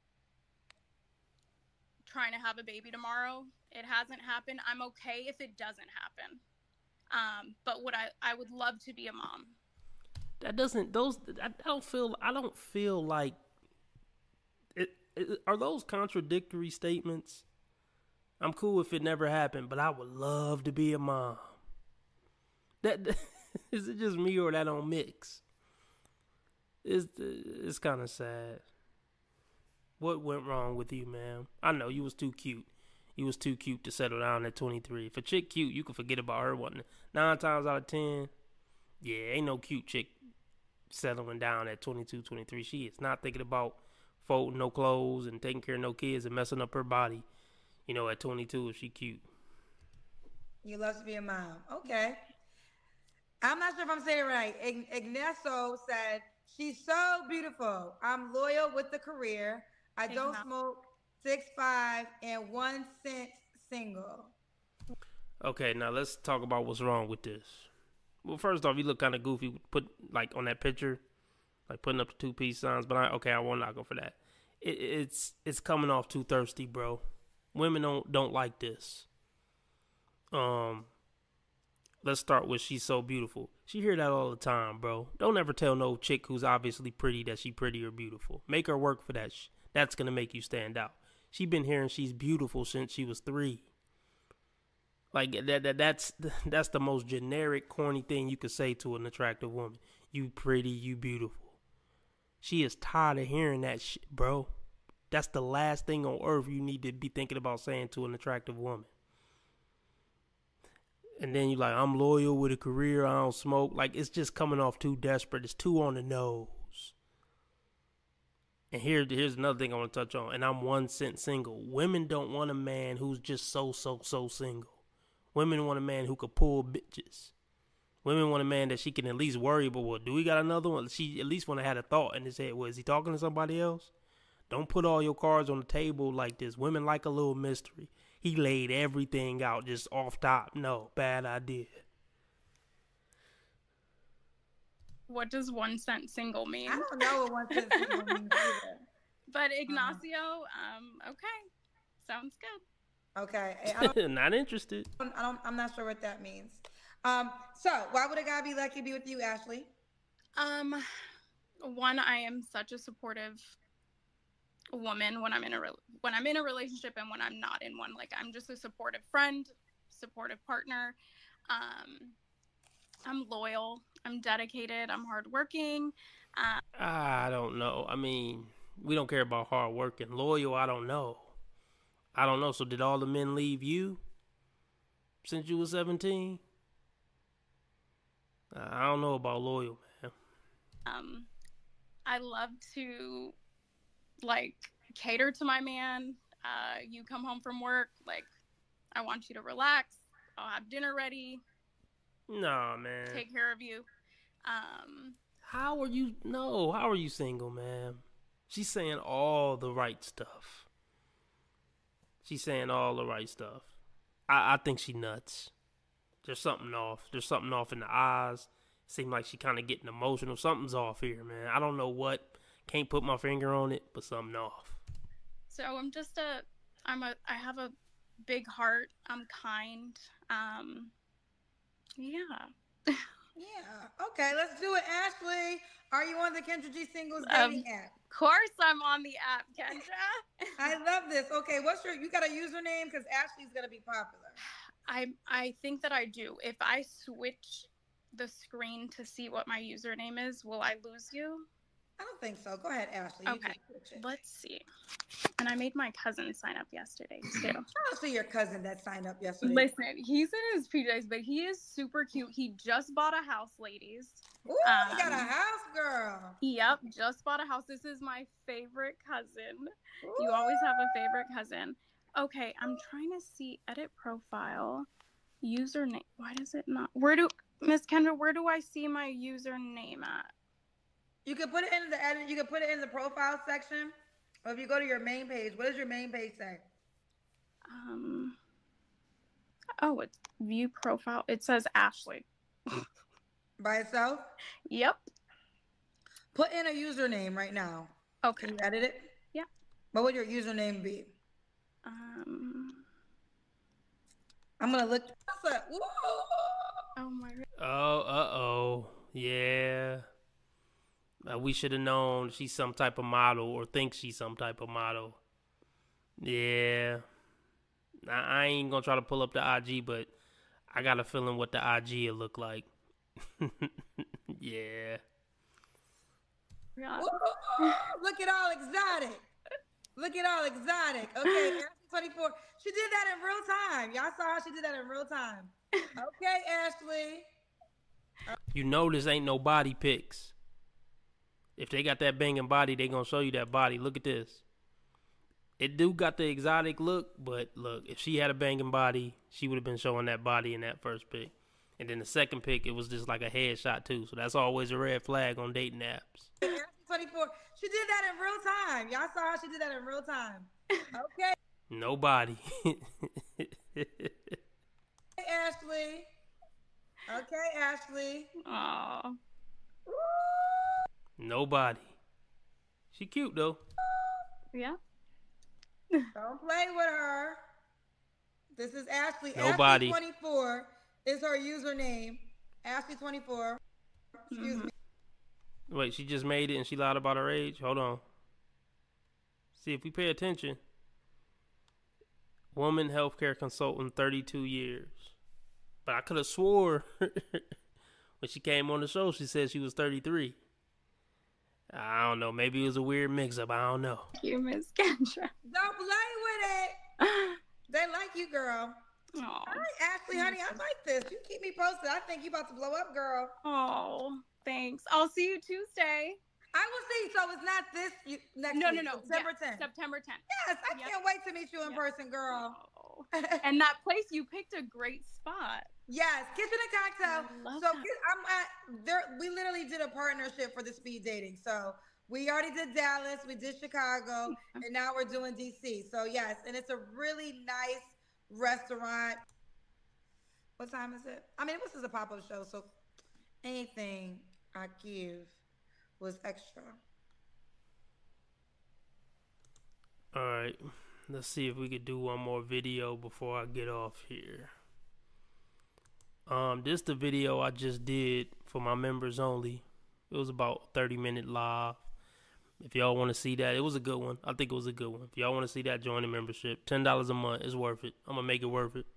trying to have a baby tomorrow. It hasn't happened. I'm okay if it doesn't happen. Um, but would I I would love to be a mom. That doesn't those I don't feel I don't feel like it, it are those contradictory statements. I'm cool if it never happened, but I would love to be a mom. That is it just me or that don't mix? It's it's kind of sad. What went wrong with you, man? I know you was too cute. You was too cute to settle down at twenty-three. If a chick cute, you can forget about her. One nine times out of ten, yeah, ain't no cute chick settling down at twenty-two, twenty-three. She is not thinking about folding no clothes and taking care of no kids and messing up her body. You know, at twenty-two, if she cute. You love to be a mom. Okay. I'm not sure if I'm saying it right. Ig- Ignacio said, she's so beautiful. I'm loyal with the career. I don't Igna- smoke, six five, and one cent single. Okay, now let's talk about what's wrong with this. Well, first off, you look kind of goofy. Put like on that picture, like putting up the two peace signs. But I okay, I won't knock her for that. It, it's it's coming off too thirsty, bro. Women don't don't like this. Um, let's start with she's so beautiful. She hear that all the time, bro. Don't ever tell no chick who's obviously pretty that she pretty or beautiful. Make her work for that. Sh- That's gonna make you stand out. She been hearing she's beautiful since she was three. Like that, that that's that's the most generic, corny thing you could say to an attractive woman. You pretty, you beautiful. She is tired of hearing that shit, bro. That's the last thing on earth you need to be thinking about saying to an attractive woman. And then you like, I'm loyal with a career, I don't smoke. Like, it's just coming off too desperate. It's too on the nose. And here, here's another thing I want to touch on. And I'm one cent single. Women don't want a man who's just so, so, so single. Women want a man who could pull bitches. Women want a man that she can at least worry about. Well, do we got another one? She at least want to have a thought in his head. Well, is he talking to somebody else? Don't put all your cards on the table like this. Women like a little mystery. He laid everything out just off top. No, bad idea. What does one cent single mean? I don't know what one cent single means either. But Ignacio, um, okay, sounds good. Okay, I don't, Not interested. I don't, I'm not sure what that means. Um, so why would a guy be lucky to be with you, Ashley? Um, one, I am such a supportive woman when I'm in a re- when I'm in a relationship and when I'm not in one. Like, I'm just a supportive friend, supportive partner. Um, I'm loyal. I'm dedicated. I'm hardworking. Uh, I don't know. I mean, we don't care about hard work and loyal. I don't know. I don't know. So did all the men leave you since you were seventeen? I don't know about loyal, man. um, I love to like cater to my man. Uh, you come home from work, like, I want you to relax. I'll have dinner ready. Nah, man. Take care of you. Um, How are you? No, how are you single, man? She's saying all the right stuff. She's saying all the right stuff. I, I think she nuts. There's something off. There's something off in the eyes. Seem like she kind of getting emotional. Something's off here, man. I don't know what. Can't put my finger on it, but something off. so I'm just a, I'm a, I have a big heart. I'm kind. Um, yeah. Yeah. Okay, let's do it, Ashley. Are you on the Kendra G Singles Um, dating app? Of course I'm on the app, Kendra. I love this. Okay, what's your? You got a username because Ashley's gonna be popular. I I think that I do. If I switch the screen to see what my username is, will I lose you? I don't think so. Go ahead, Ashley. You Okay. just switch it. Let's see. And I made my cousin sign up yesterday too. Shout out to your cousin that signed up yesterday. Listen, he's in his P Js, but he is super cute. He just bought a house, ladies. Ooh, you got a um, house, girl. Yep, just bought a house. This is my favorite cousin. Ooh. You always have a favorite cousin. Okay, I'm trying to see edit profile, username. Why does it not? Where do Miss Kendra? Where do I see my username at? You can put it in the edit. You can put it in the profile section, or if you go to your main page, what does your main page say? Um. Oh, it's view profile. It says Ashley. By itself. Yep. Put in a username right now. Okay. Can you edit it? Yeah. What would your username be? Um. I'm gonna look. Whoa. Oh my. Oh, uh oh. Yeah. Uh, we should have known she's some type of model or thinks she's some type of model. Yeah. I, I ain't gonna try to pull up the I G, but I got a feeling what the I G will look like. Yeah. Yeah. Whoa. Look at all exotic. Look at all exotic. Okay, Ashley twenty-four. She did that in real time. Y'all saw how she did that in real time. Okay, Ashley. You know this ain't no body pics. If they got that banging body, they gonna show you that body. Look at this. It do got the exotic look, but look, if she had a banging body, she would have been showing that body in that first pic. And then the second pic, it was just like a headshot too. So that's always a red flag on dating apps. Ashley twenty-four. She did that in real time. Y'all saw how she did that in real time. Okay, No body. Ashley. Okay, Ashley. Aw. No body. She cute though. Yeah. Don't play with her. This is Ashley. Nobody. Ashley twenty-four is her username. Ashley twenty-four. Excuse Mhm. me. Wait, she just made it and she lied about her age? Hold on. See, if we pay attention. Woman healthcare consultant, thirty-two years. But I could have swore when she came on the show, she said she was thirty-three. I don't know. Maybe it was a weird mix-up. I don't know. Thank you, Miss Kendra. Don't play with it. They like you, girl. Oh. All right, Ashley, honey, I like this. You keep me posted. I think you about to blow up, girl. Oh, thanks. I'll see you Tuesday. I will see. So it's not this you- next No, week. no, no. September Yes, tenth. September tenth. Yes, I Yep. can't wait to meet you in Yep. person, girl. Oh. And that place, you picked a great spot. Yes, kitchen and cocktail. I love So that. I'm at there. We literally did a partnership for the speed dating. So we already did Dallas, we did Chicago, and now we're doing D C. So yes, and it's a really nice restaurant. What time is it? I mean, this is a pop-up show, so anything I give was extra. All right, let's see if we could do one more video before I get off here. Um, this the video I just did for my members only. It was about thirty minute live. If y'all want to see that, it was a good one. I think it was a good one. If y'all want to see that, join the membership. ten dollars a month is worth it. I'm gonna make it worth it.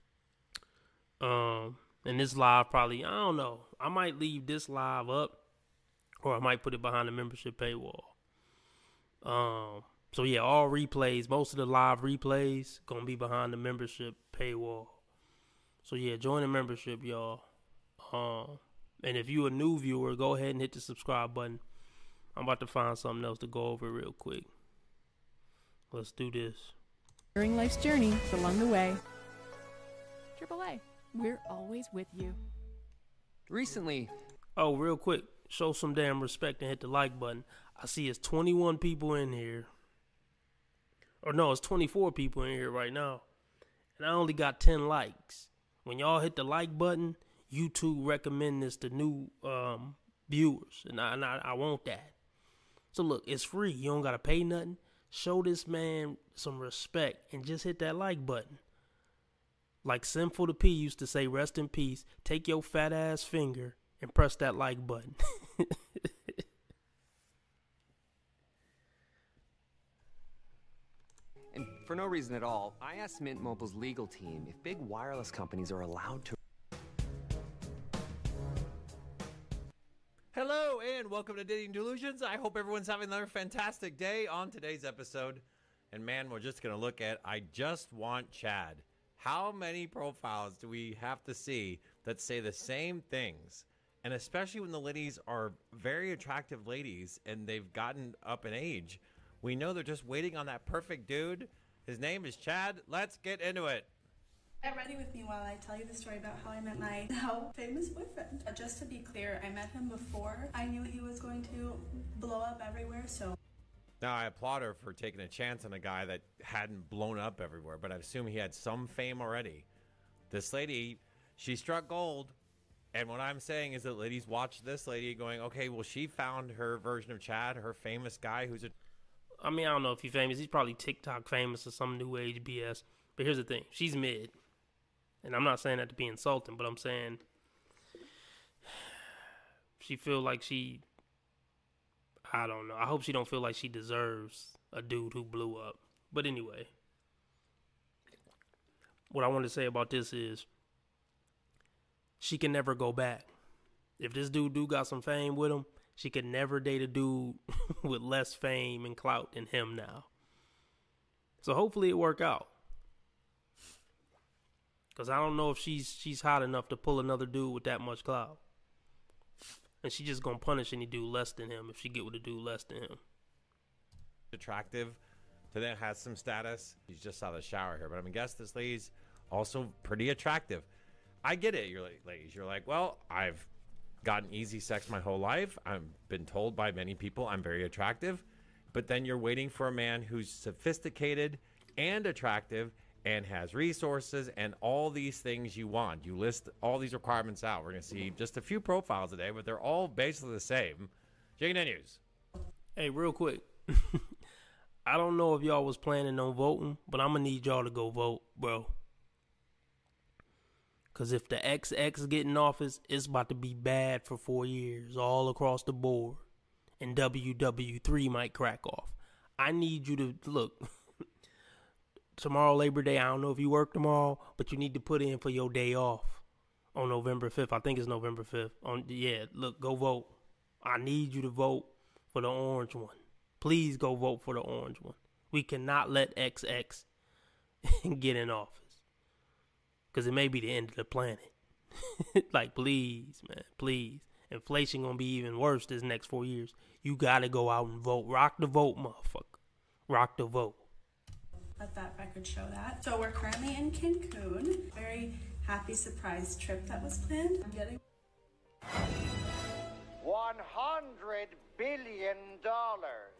Um, and this live probably, I don't know. I might leave this live up, or I might put it behind the membership paywall. Um, so yeah, all replays, most of the live replays, gonna be behind the membership paywall. So yeah, join the membership, y'all. Um, and if you a new viewer, go ahead and hit the subscribe button. I'm about to find something else to go over real quick. Let's do this. During life's journey, along the way. Triple A, we're always with you. Recently, Oh, real quick, show some damn respect and hit the like button. I see it's twenty-one people in here. Or no, it's twenty-four people in here right now. And I only got ten likes. When y'all hit the like button, YouTube recommend this to new um, viewers. And, I, and I, I want that. So look, it's free. You don't got to pay nothing. Show this man some respect and just hit that like button. Like Sinful to P used to say, rest in peace. Take your fat ass finger and press that like button. and for no reason at all, I asked Mint Mobile's legal team if big wireless companies are allowed to. Hello and welcome to Dating Delusions. I hope everyone's having another fantastic day on today's episode. And man, we're just going to look at I Just Want Chad. How many profiles do we have to see that say the same things? And especially when the ladies are very attractive ladies and they've gotten up in age. We know they're just waiting on that perfect dude. His name is Chad. Let's get into it. Get ready with me while I tell you the story about how I met my now famous boyfriend. Uh, Just to be clear, I met him before I knew he was going to blow up everywhere, so. Now, I applaud her for taking a chance on a guy that hadn't blown up everywhere, but I assume he had some fame already. This lady, she struck gold. And what I'm saying is that ladies watch this lady going, okay, well, she found her version of Chad, her famous guy who's a... I mean, I don't know if he's famous. He's probably TikTok famous or some new age B S. But here's the thing. She's mid. And I'm not saying that to be insulting, but I'm saying she feel like she, I don't know. I hope she don't feel like she deserves a dude who blew up. But anyway, what I want to say about this is she can never go back. If this dude do got some fame with him, she could never date a dude with less fame and clout than him now. So hopefully it work out. Because I don't know if she's she's hot enough to pull another dude with that much clout. And she just going to punish any dude less than him if she get with a dude less than him. attractive to then has some status. He's just out of the shower here, but I'm gonna guess this lady's also pretty attractive. I get it, you're like, ladies. You're like, well, I've gotten easy sex my whole life. I've been told by many people I'm very attractive, but then you're waiting for a man who's sophisticated and attractive and has resources and all these things you want. You list all these requirements out. We're going to see just a few profiles today, but they're all basically the same. J N N News. Hey, real quick. I don't know if y'all was planning on voting, but I'm going to need y'all to go vote, bro. Because if the X X get in office, it's about to be bad for four years all across the board. And W W three might crack off. I need you to, look, tomorrow Labor Day, I don't know if you work tomorrow, but you need to put in for your day off on November fifth. I think it's November fifth. On Yeah, look, go vote. I need you to vote for the orange one. Please go vote for the orange one. We cannot let X X get in office. Because it may be the end of the planet. Like, please, man, please. inflation gonna be even worse this next four years. You gotta go out and vote. Rock the vote, motherfucker. Rock the vote. Let that record show that. So we're currently in Cancun. Very happy surprise trip that was planned. I'm getting one hundred billion dollars.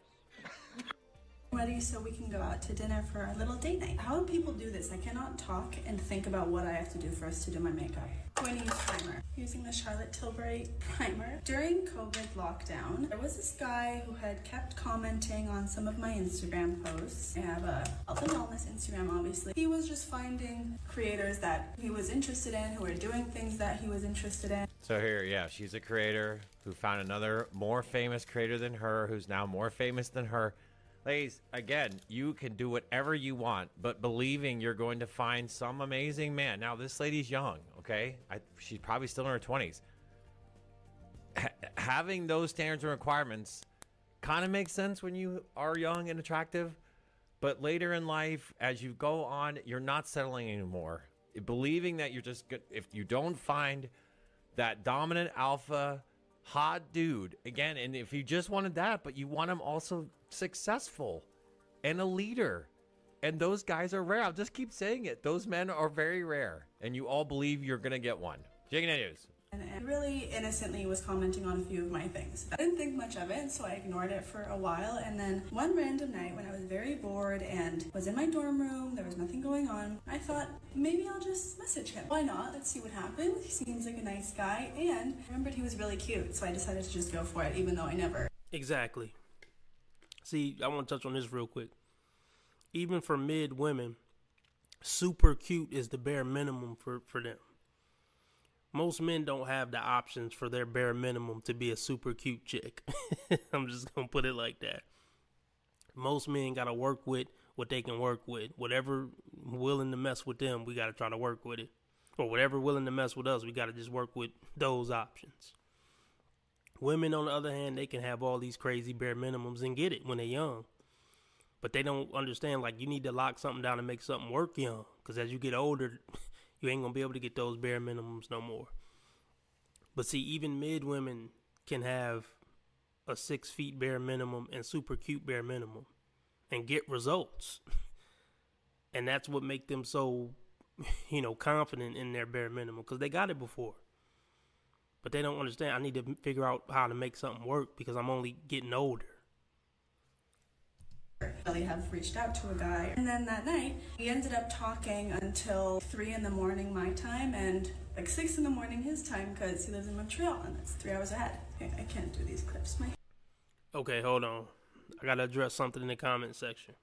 ready so we can go out to dinner for our little date night. How do people do this? I cannot talk and think about what I have to do first to do my makeup. Going to use primer. Using the Charlotte Tilbury primer. During COVID lockdown, there was this guy who had kept commenting on some of my Instagram posts. I have a health and wellness Instagram, obviously. He was just finding creators that he was interested in, who were doing things that he was interested in. So here, yeah, she's a creator who found another more famous creator than her, who's now more famous than her. Ladies, again, you can do whatever you want, but believing you're going to find some amazing man. Now, this lady's young, okay? I, she's probably still in her twenties. H- having those standards and requirements kind of makes sense when you are young and attractive, but later in life, as you go on, you're not settling anymore. Believing that you're just good, if you don't find that dominant alpha hot dude, again, and if you just wanted that, but you want him also successful and a leader, and those guys are rare. I'll just keep saying it. Those men are very rare, and you all believe you're gonna get one. Jigging News. And it really innocently was commenting on a few of my things. I didn't think much of it, so I ignored it for a while. And then one random night when I was very bored and was in my dorm room, there was nothing going on, I thought, maybe I'll just message him. Why not? Let's see what happens. He seems like a nice guy, and I remembered he was really cute, so I decided to just go for it, even though I never. Exactly. See, I want to touch on this real quick. Even for mid women, super cute is the bare minimum for, for them. Most men don't have the options for their bare minimum to be a super cute chick. I'm just going to put it like that. Most men got to work with what they can work with. Whatever willing to mess with them, we got to try to work with it. Or whatever willing to mess with us, we got to just work with those options. Women, on the other hand, they can have all these crazy bare minimums and get it when they're young. But they don't understand, like, you need to lock something down and make something work young. Because as you get older, you ain't going to be able to get those bare minimums no more. But see, even mid women can have a six feet bare minimum and super cute bare minimum and get results. And that's what make them so, you know, confident in their bare minimum, because they got it before. But they don't understand. I need to figure out how to make something work because I'm only getting older. Really have reached out to a guy, and then that night we ended up talking until three in the morning my time and like six in the morning his time, because he lives in Montreal and that's three hours ahead. Okay, I can't do these clips. My okay, hold on. I gotta address something in the comment section.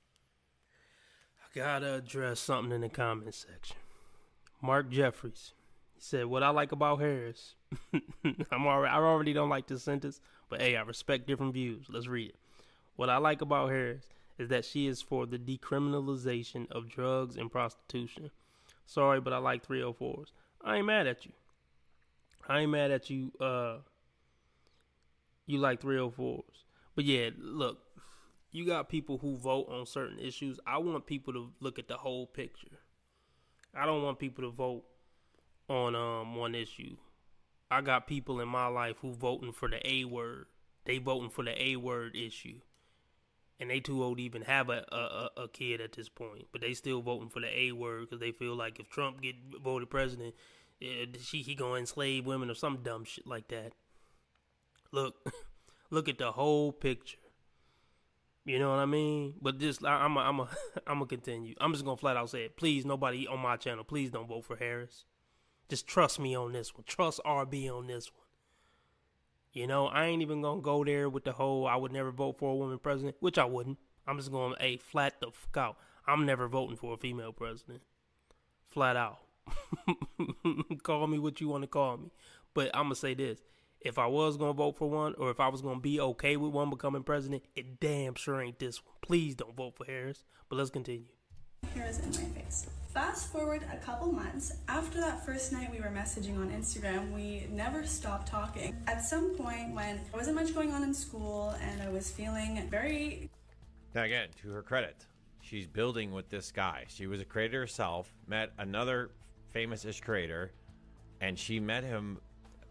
I gotta address something in the comment section. Mark Jeffries, he said, "What I like about Harris." I'm already. I already don't like this sentence, but hey, I respect different views. Let's read it. What I like about Harris is that she is for the decriminalization of drugs and prostitution. Sorry, but I like three oh fours. I ain't mad at you. I ain't mad at you. Uh, you like three oh fours. But yeah, look, you got people who vote on certain issues. I want people to look at the whole picture. I don't want people to vote on um one issue. I got people in my life who voting for the A word. They voting for the A word issue. And they too old to even have a, a, a kid at this point. But they still voting for the A word because they feel like if Trump get voted president, uh, she, he going to enslave women or some dumb shit like that. Look, look at the whole picture. You know what I mean? But just, I, I'm a, I'm a, I'm going to continue. I'm just going to flat out say it. Please, nobody on my channel, please don't vote for Harris. Just trust me on this one. Trust R B on this one. You know, I ain't even going to go there with the whole I would never vote for a woman president, which I wouldn't. I'm just going to, hey, flat the fuck out. I'm never voting for a female president. Flat out. Call me what you want to call me. But I'm going to say this. If I was going to vote for one, or if I was going to be okay with one becoming president, it damn sure ain't this one. Please don't vote for Harris. But let's continue. hair is in my face. Fast forward a couple months, after that first night we were messaging on Instagram, we never stopped talking. At some point when there wasn't much going on in school and I was feeling very... Now again, to her credit, she's building with this guy. She was a creator herself, met another famous-ish creator, and she met him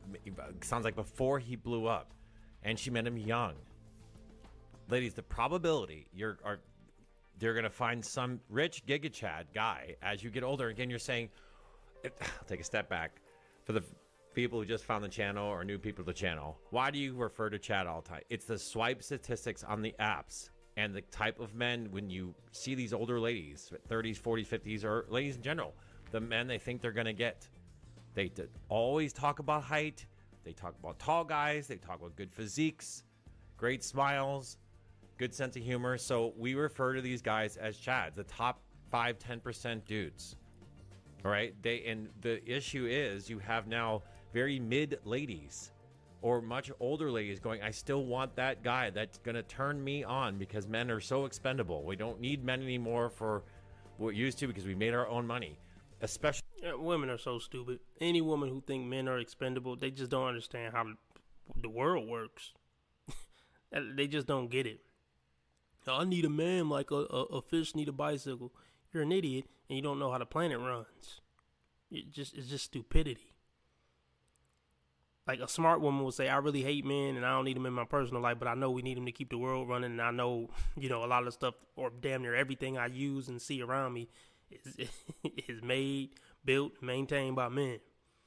sounds like before he blew up, and she met him young. Ladies, the probability you're are they're gonna find some rich Giga Chad guy as you get older. Again, you're saying, I'll take a step back for the people who just found the channel or new people to the channel. Why do you refer to Chad all the time? It's the swipe statistics on the apps and the type of men when you see these older ladies, thirties, forties, fifties, or ladies in general, the men they think they're gonna get. They d- always talk about height. They talk about tall guys. They talk about good physiques, great smiles, good sense of humor. So we refer to these guys as Chads, the top five, ten percent dudes. All right. They and the issue is you have now very mid ladies or much older ladies going, I still want that guy that's going to turn me on because men are so expendable. We don't need men anymore for what we used to because we made our own money. Especially yeah, women are so stupid. Any woman who think men are expendable, they just don't understand how the world works. They just don't get it. I need a man like a, a, a fish need a bicycle. You're an idiot and you don't know how the planet runs. It just it's just stupidity. Like a smart woman will say, I really hate men and I don't need them in my personal life, but I know we need them to keep the world running. And I know, you know, a lot of stuff or damn near everything I use and see around me is, is made, built, maintained by men.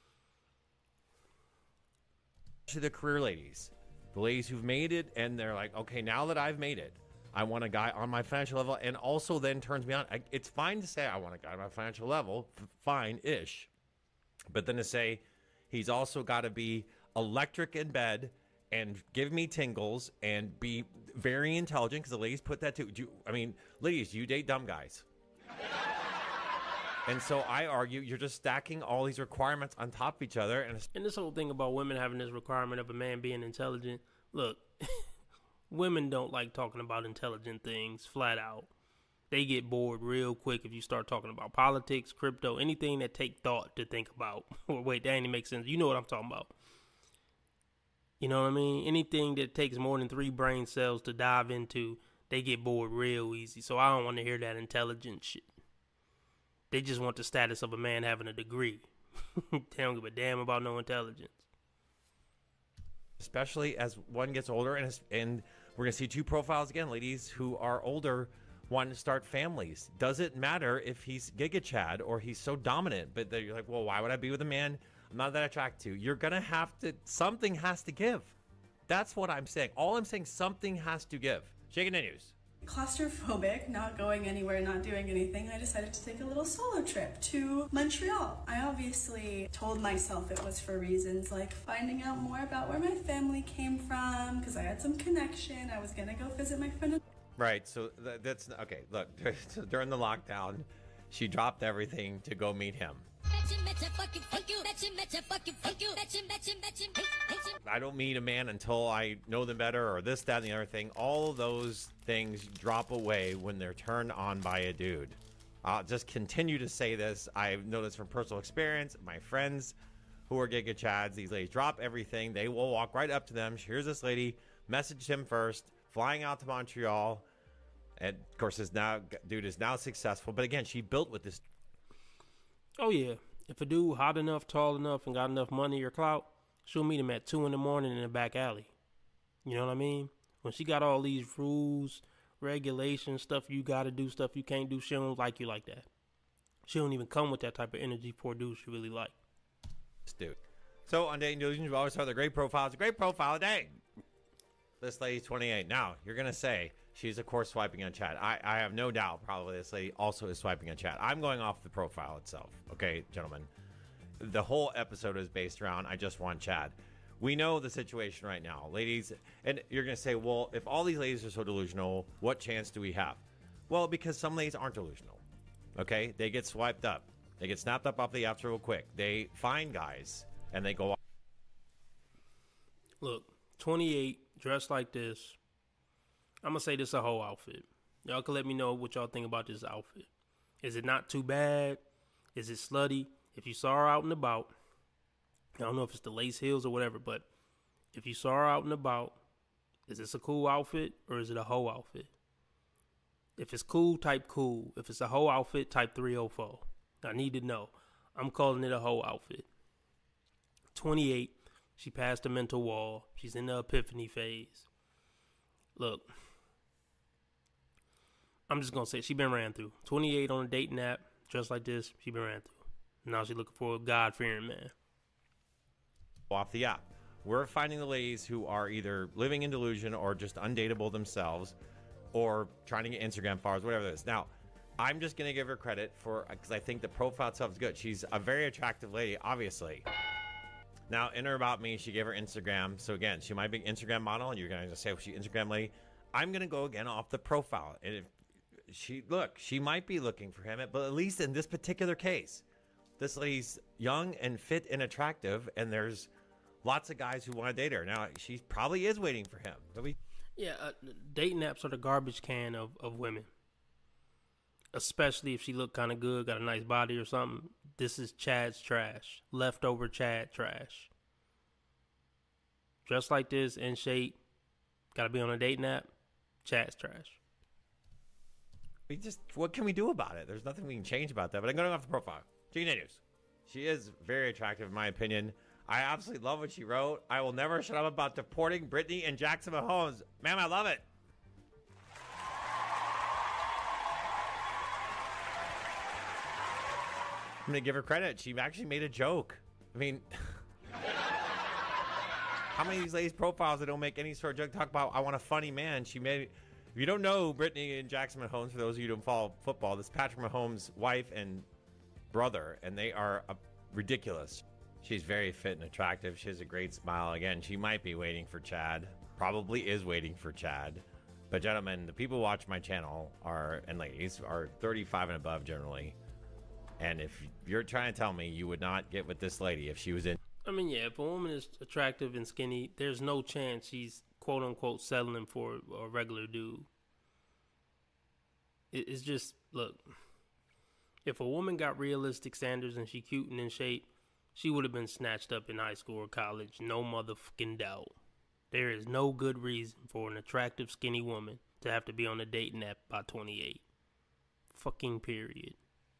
To the career ladies, the ladies who've made it and they're like, okay, now that I've made it, I want a guy on my financial level and also then turns me on. I, it's fine to say I want a guy on my financial level, f- fine-ish. But then to say he's also got to be electric in bed and give me tingles and be very intelligent, because the ladies put that too. Do you, I mean, ladies, you date dumb guys. And so I argue you're just stacking all these requirements on top of each other. And, and this whole thing about women having this requirement of a man being intelligent, look, women don't like talking about intelligent things flat out. They get bored real quick if you start talking about politics, crypto, anything that take thought to think about. Or wait, that ain't make sense. You know what I'm talking about. You know what I mean? Anything that takes more than three brain cells to dive into, they get bored real easy. So I don't want to hear that intelligent shit. They just want the status of a man having a degree. They don't give a damn about no intelligence. Especially as one gets older, and and we're going to see two profiles again. Ladies who are older want to start families. Does it matter if he's Giga Chad or he's so dominant? But you're like, well, why would I be with a man I'm not that attracted to? You're going to have to, something has to give. That's what I'm saying. All I'm saying, something has to give. Shaking the news. Claustrophobic, not going anywhere, not doing anything, I decided to take a little solo trip to Montreal. I obviously told myself it was for reasons like finding out more about where my family came from, because I had some connection. I was gonna go visit my friend. Right, so th- that's, okay, look, so during the lockdown, she dropped everything to go meet him. I don't meet a man until I know them better, or this, that, and the other thing. All of those things drop away when they're turned on by a dude. I'll just continue to say this. I've noticed from personal experience, my friends who are Giga Chads, these ladies drop everything. They will walk right up to them. Here's this lady, message him first, flying out to Montreal. And, of course, this now dude is now successful. But, again, she built with this. Oh, yeah. If a dude hot enough, tall enough, and got enough money or clout, she'll meet him at two in the morning in the back alley. You know what I mean? When she got all these rules, regulations, stuff you got to do, stuff you can't do, she don't like you like that. She don't even come with that type of energy for a dude she really like. This dude. So, on Dating Delusions, we always start with a great profile. It's a great profile of day. This lady's twenty-eight. Now, you're going to say she's, of course, swiping on chat. I, I have no doubt probably this lady also is swiping on chat. I'm going off the profile itself. Okay, gentlemen. The whole episode is based around I just want Chad. We know the situation right now. Ladies, and you're going to say, well, if all these ladies are so delusional, what chance do we have? Well, because some ladies aren't delusional. Okay? They get swiped up. They get snapped up off the apps real quick. They find guys, and they go off. Look, twenty-eight, dressed like this. I'm going to say this a whole outfit. Y'all can let me know what y'all think about this outfit. Is it not too bad? Is it slutty? If you saw her out and about, I don't know if it's the lace heels or whatever, but if you saw her out and about, is this a cool outfit or is it a hoe outfit? If it's cool, type cool. If it's a hoe outfit, type three oh four. I need to know. I'm calling it a hoe outfit. twenty-eight. She passed the mental wall. She's in the epiphany phase. Look, I'm just going to say she been ran through. twenty-eight on a dating app, just like this, she been ran through. Now she's looking for a God-fearing man. Off the app. We're finding the ladies who are either living in delusion or just undateable themselves or trying to get Instagram followers, whatever it is. Now, I'm just going to give her credit for, because I think the profile itself is good. She's a very attractive lady, obviously. Now, in her About Me, she gave her Instagram. So, again, she might be an Instagram model, and you're going to say, well, she's an Instagram lady. I'm going to go again off the profile. And if she, look, she might be looking for him, but at least in this particular case, this lady's young and fit and attractive, and there's lots of guys who want to date her. Now, she probably is waiting for him. But we... Yeah, uh, dating apps are the garbage can of, of women. Especially if she look kind of good, got a nice body or something. This is Chad's trash. Leftover Chad trash. Just like this, in shape, got to be on a dating app, Chad's trash. We just, what can we do about it? There's nothing we can change about that. But I'm going off the profile. G News. She is very attractive, in my opinion. I absolutely love what she wrote. I will never shut up about deporting Brittany and Jackson Mahomes. Man, I love it. I'm going to give her credit. She actually made a joke. I mean, how many of these ladies' profiles that don't make any sort of joke talk about, I want a funny man? She made, if you don't know Brittany and Jackson Mahomes, for those of you who don't follow football, this is Patrick Mahomes' wife and brother, and they are uh, ridiculous. She's very fit and attractive. She has a great smile. Again, she might be waiting for Chad. Probably is waiting for Chad. But gentlemen, the people who watch my channel are, and ladies, are thirty-five and above generally. And if you're trying to tell me you would not get with this lady if she was in... I mean, yeah, if a woman is attractive and skinny, there's no chance she's quote-unquote settling for a regular dude. It's just, look, if a woman got realistic standards and she cute and in shape, she would have been snatched up in high school or college. No motherfucking doubt. There is no good reason for an attractive, skinny woman to have to be on a dating app by twenty-eight. Fucking period.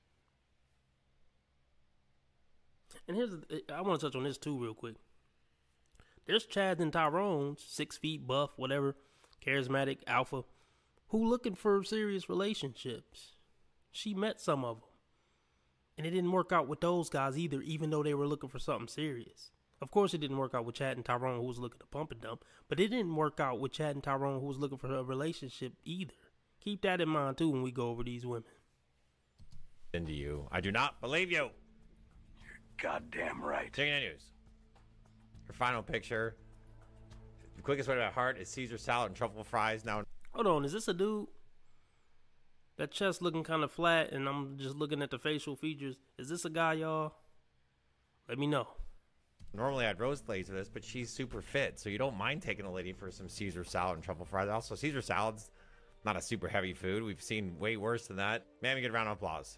And here's, I want to touch on this too real quick. There's Chads and Tyrones, six feet, buff, whatever, charismatic, alpha, who looking for serious relationships. She met some of them. And it didn't work out with those guys either, even though they were looking for something serious. Of course, it didn't work out with Chad and Tyrone, who was looking to pump and dump. But it didn't work out with Chad and Tyrone, who was looking for a relationship either. Keep that in mind, too, when we go over these women. Into you. I do not believe you. You're goddamn right. Taking the news. Her final picture. The quickest way to my heart is Caesar salad and truffle fries. Now, hold on. Is this a dude? That chest looking kind of flat, and I'm just looking at the facial features. Is this a guy, y'all? Let me know. Normally, I'd roast ladies for this, but she's super fit, so you don't mind taking a lady for some Caesar salad and truffle fries. Also, Caesar salad's not a super heavy food. We've seen way worse than that. Man, we get a round of applause.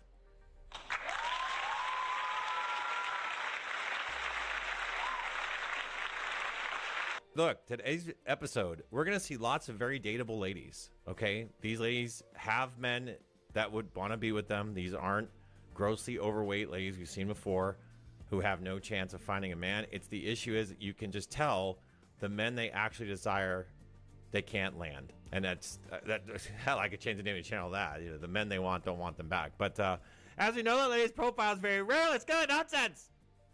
Look, today's episode, we're going to see lots of very dateable ladies, okay? These ladies have men that would want to be with them. These aren't grossly overweight ladies we've seen before who have no chance of finding a man. It's the issue is that you can just tell the men they actually desire, they can't land. And that's, uh, that hell, I could change the name of the channel to that. You know, the men they want don't want them back. But uh, as we know, that lady's profile is very rare. Let's go. Nonsense.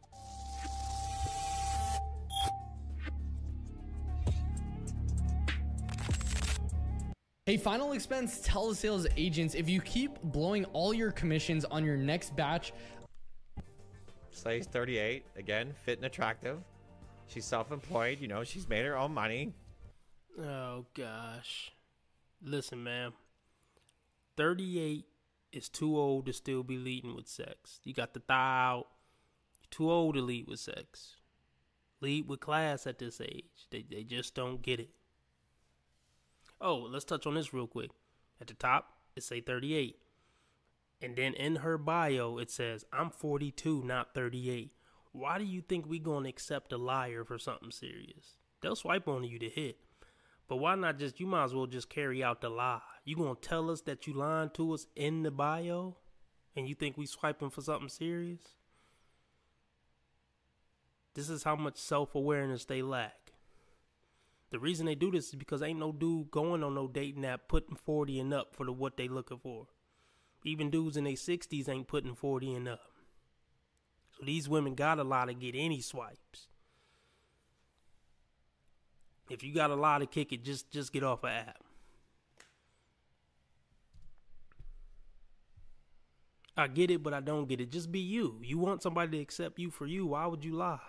Hey, Final Expense telesales agents, if you keep blowing all your commissions on your next batch. Slay's thirty-eight, again, fit and attractive. She's self-employed, you know, she's made her own money. Oh, gosh. Listen, man. thirty-eight is too old to still be leading with sex. You got the thigh out. You're too old to lead with sex. Lead with class at this age. They, they just don't get it. Oh, let's touch on this real quick. At the top, it say thirty-eight. And then in her bio, it says, I'm forty-two, not thirty-eight. Why do you think we going to accept a liar for something serious? They'll swipe on you to hit. But why not just, you might as well just carry out the lie. You going to tell us that you lying to us in the bio? And you think we swiping for something serious? This is how much self-awareness they lack. The reason they do this is because ain't no dude going on no dating app putting forty and up for the what they looking for. Even dudes in their sixties ain't putting forty and up. So these women got a lot to get any swipes. If you got a lot to kick it, just just get off an app. I get it, but I don't get it. Just be you. You want somebody to accept you for you. Why would you lie?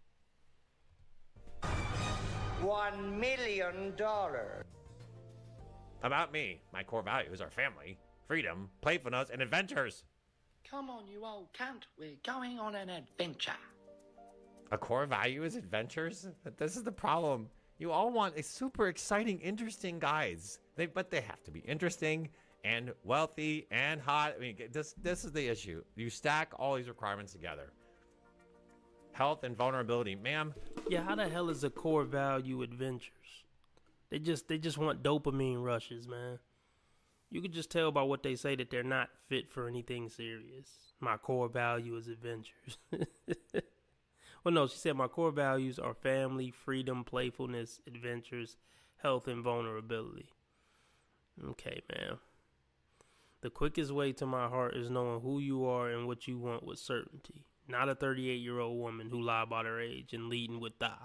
One million dollars. About me, my core values are family, freedom, playfulness, and adventures. Come on, you old cunt. We're going on an adventure. A core value is adventures? This is the problem. You all want a super exciting, interesting guys. They, but they have to be interesting and wealthy and hot. I mean, this this is the issue. You stack all these requirements together. Health and vulnerability, ma'am. Yeah, how the hell is a core value adventures? They just they just want dopamine rushes, man. You could just tell by what they say that they're not fit for anything serious. My core value is adventures. Well, no, she said my core values are family, freedom, playfulness, adventures, health, and vulnerability. Okay, man. The quickest way to my heart is knowing who you are and what you want with certainty. Not a thirty-eight-year-old woman who lied about her age and leading with thy.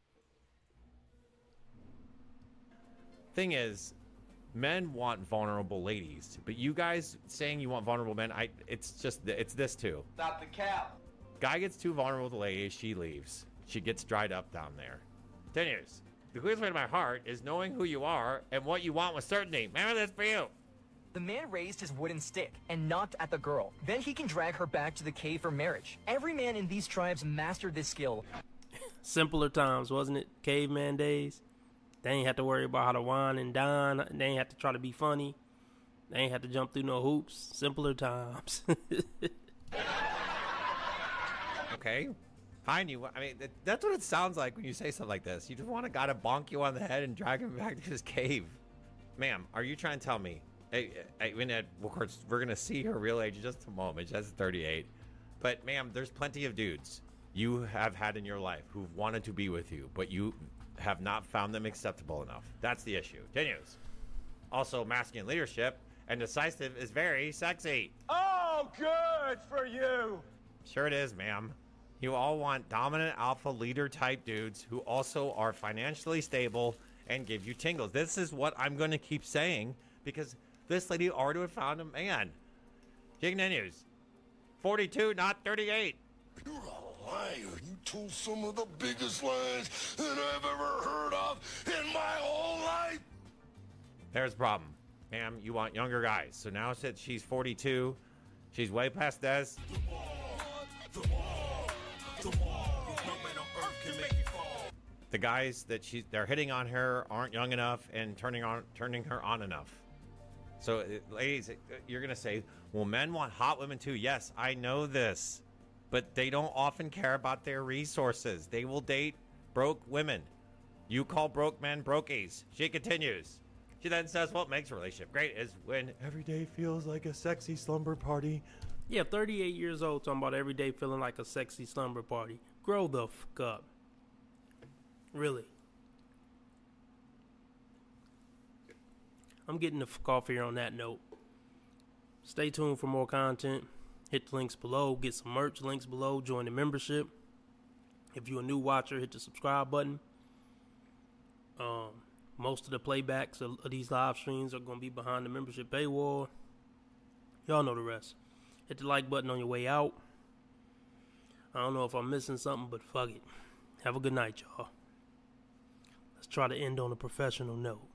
Thing is, men want vulnerable ladies, but you guys saying you want vulnerable men, I it's just it's this too. Stop the cap. Guy gets too vulnerable with the lady, she leaves. She gets dried up down there. Continues. The quickest way to my heart is knowing who you are and what you want with certainty. Remember this for you. The man raised his wooden stick and knocked at the girl. Then he can drag her back to the cave for marriage. Every man in these tribes mastered this skill. Simpler times, wasn't it? Caveman days. They ain't have to worry about how to wine and dine. They ain't have to try to be funny. They ain't have to jump through no hoops. Simpler times. Okay, fine. You. I mean, that, that's what it sounds like when you say something like this. You just want a guy to bonk you on the head and drag him back to his cave. Ma'am, are you trying to tell me? I, I mean, of course, we're gonna see her real age in just a moment. She's thirty-eight. But, ma'am, there's plenty of dudes you have had in your life who've wanted to be with you, but you have not found them acceptable enough. That's the issue. Continues. Also, masculine leadership and decisive is very sexy. Oh, good for you. Sure it is, ma'am. You all want dominant alpha leader type dudes who also are financially stable and give you tingles. This is what I'm going to keep saying because this lady already found a man. She continues. forty-two, not thirty-eight. You're a liar. You told some of the biggest lies that I've ever heard of in my whole life. There's the problem. Ma'am, you want younger guys. So now since she's forty-two, she's way past this. The guys that she's they're hitting on her aren't young enough and turning on turning her on enough. So, uh, ladies, uh, you're gonna say, "Well, men want hot women too." Yes, I know this, but they don't often care about their resources. They will date broke women. You call broke men brokies. She continues. She then says, "What makes a relationship great is when every day feels like a sexy slumber party." Yeah, thirty-eight years old, talking about every day feeling like a sexy slumber party. Grow the fuck up. Really. I'm getting the fuck off here on that note. Stay tuned for more content. Hit the links below. Get some merch links below. Join the membership. If you're a new watcher, hit the subscribe button. Um, most of the playbacks of, of these live streams are going to be behind the membership paywall. Y'all know the rest. Hit the like button on your way out. I don't know if I'm missing something, but fuck it. Have a good night, y'all. Let's try to end on a professional note.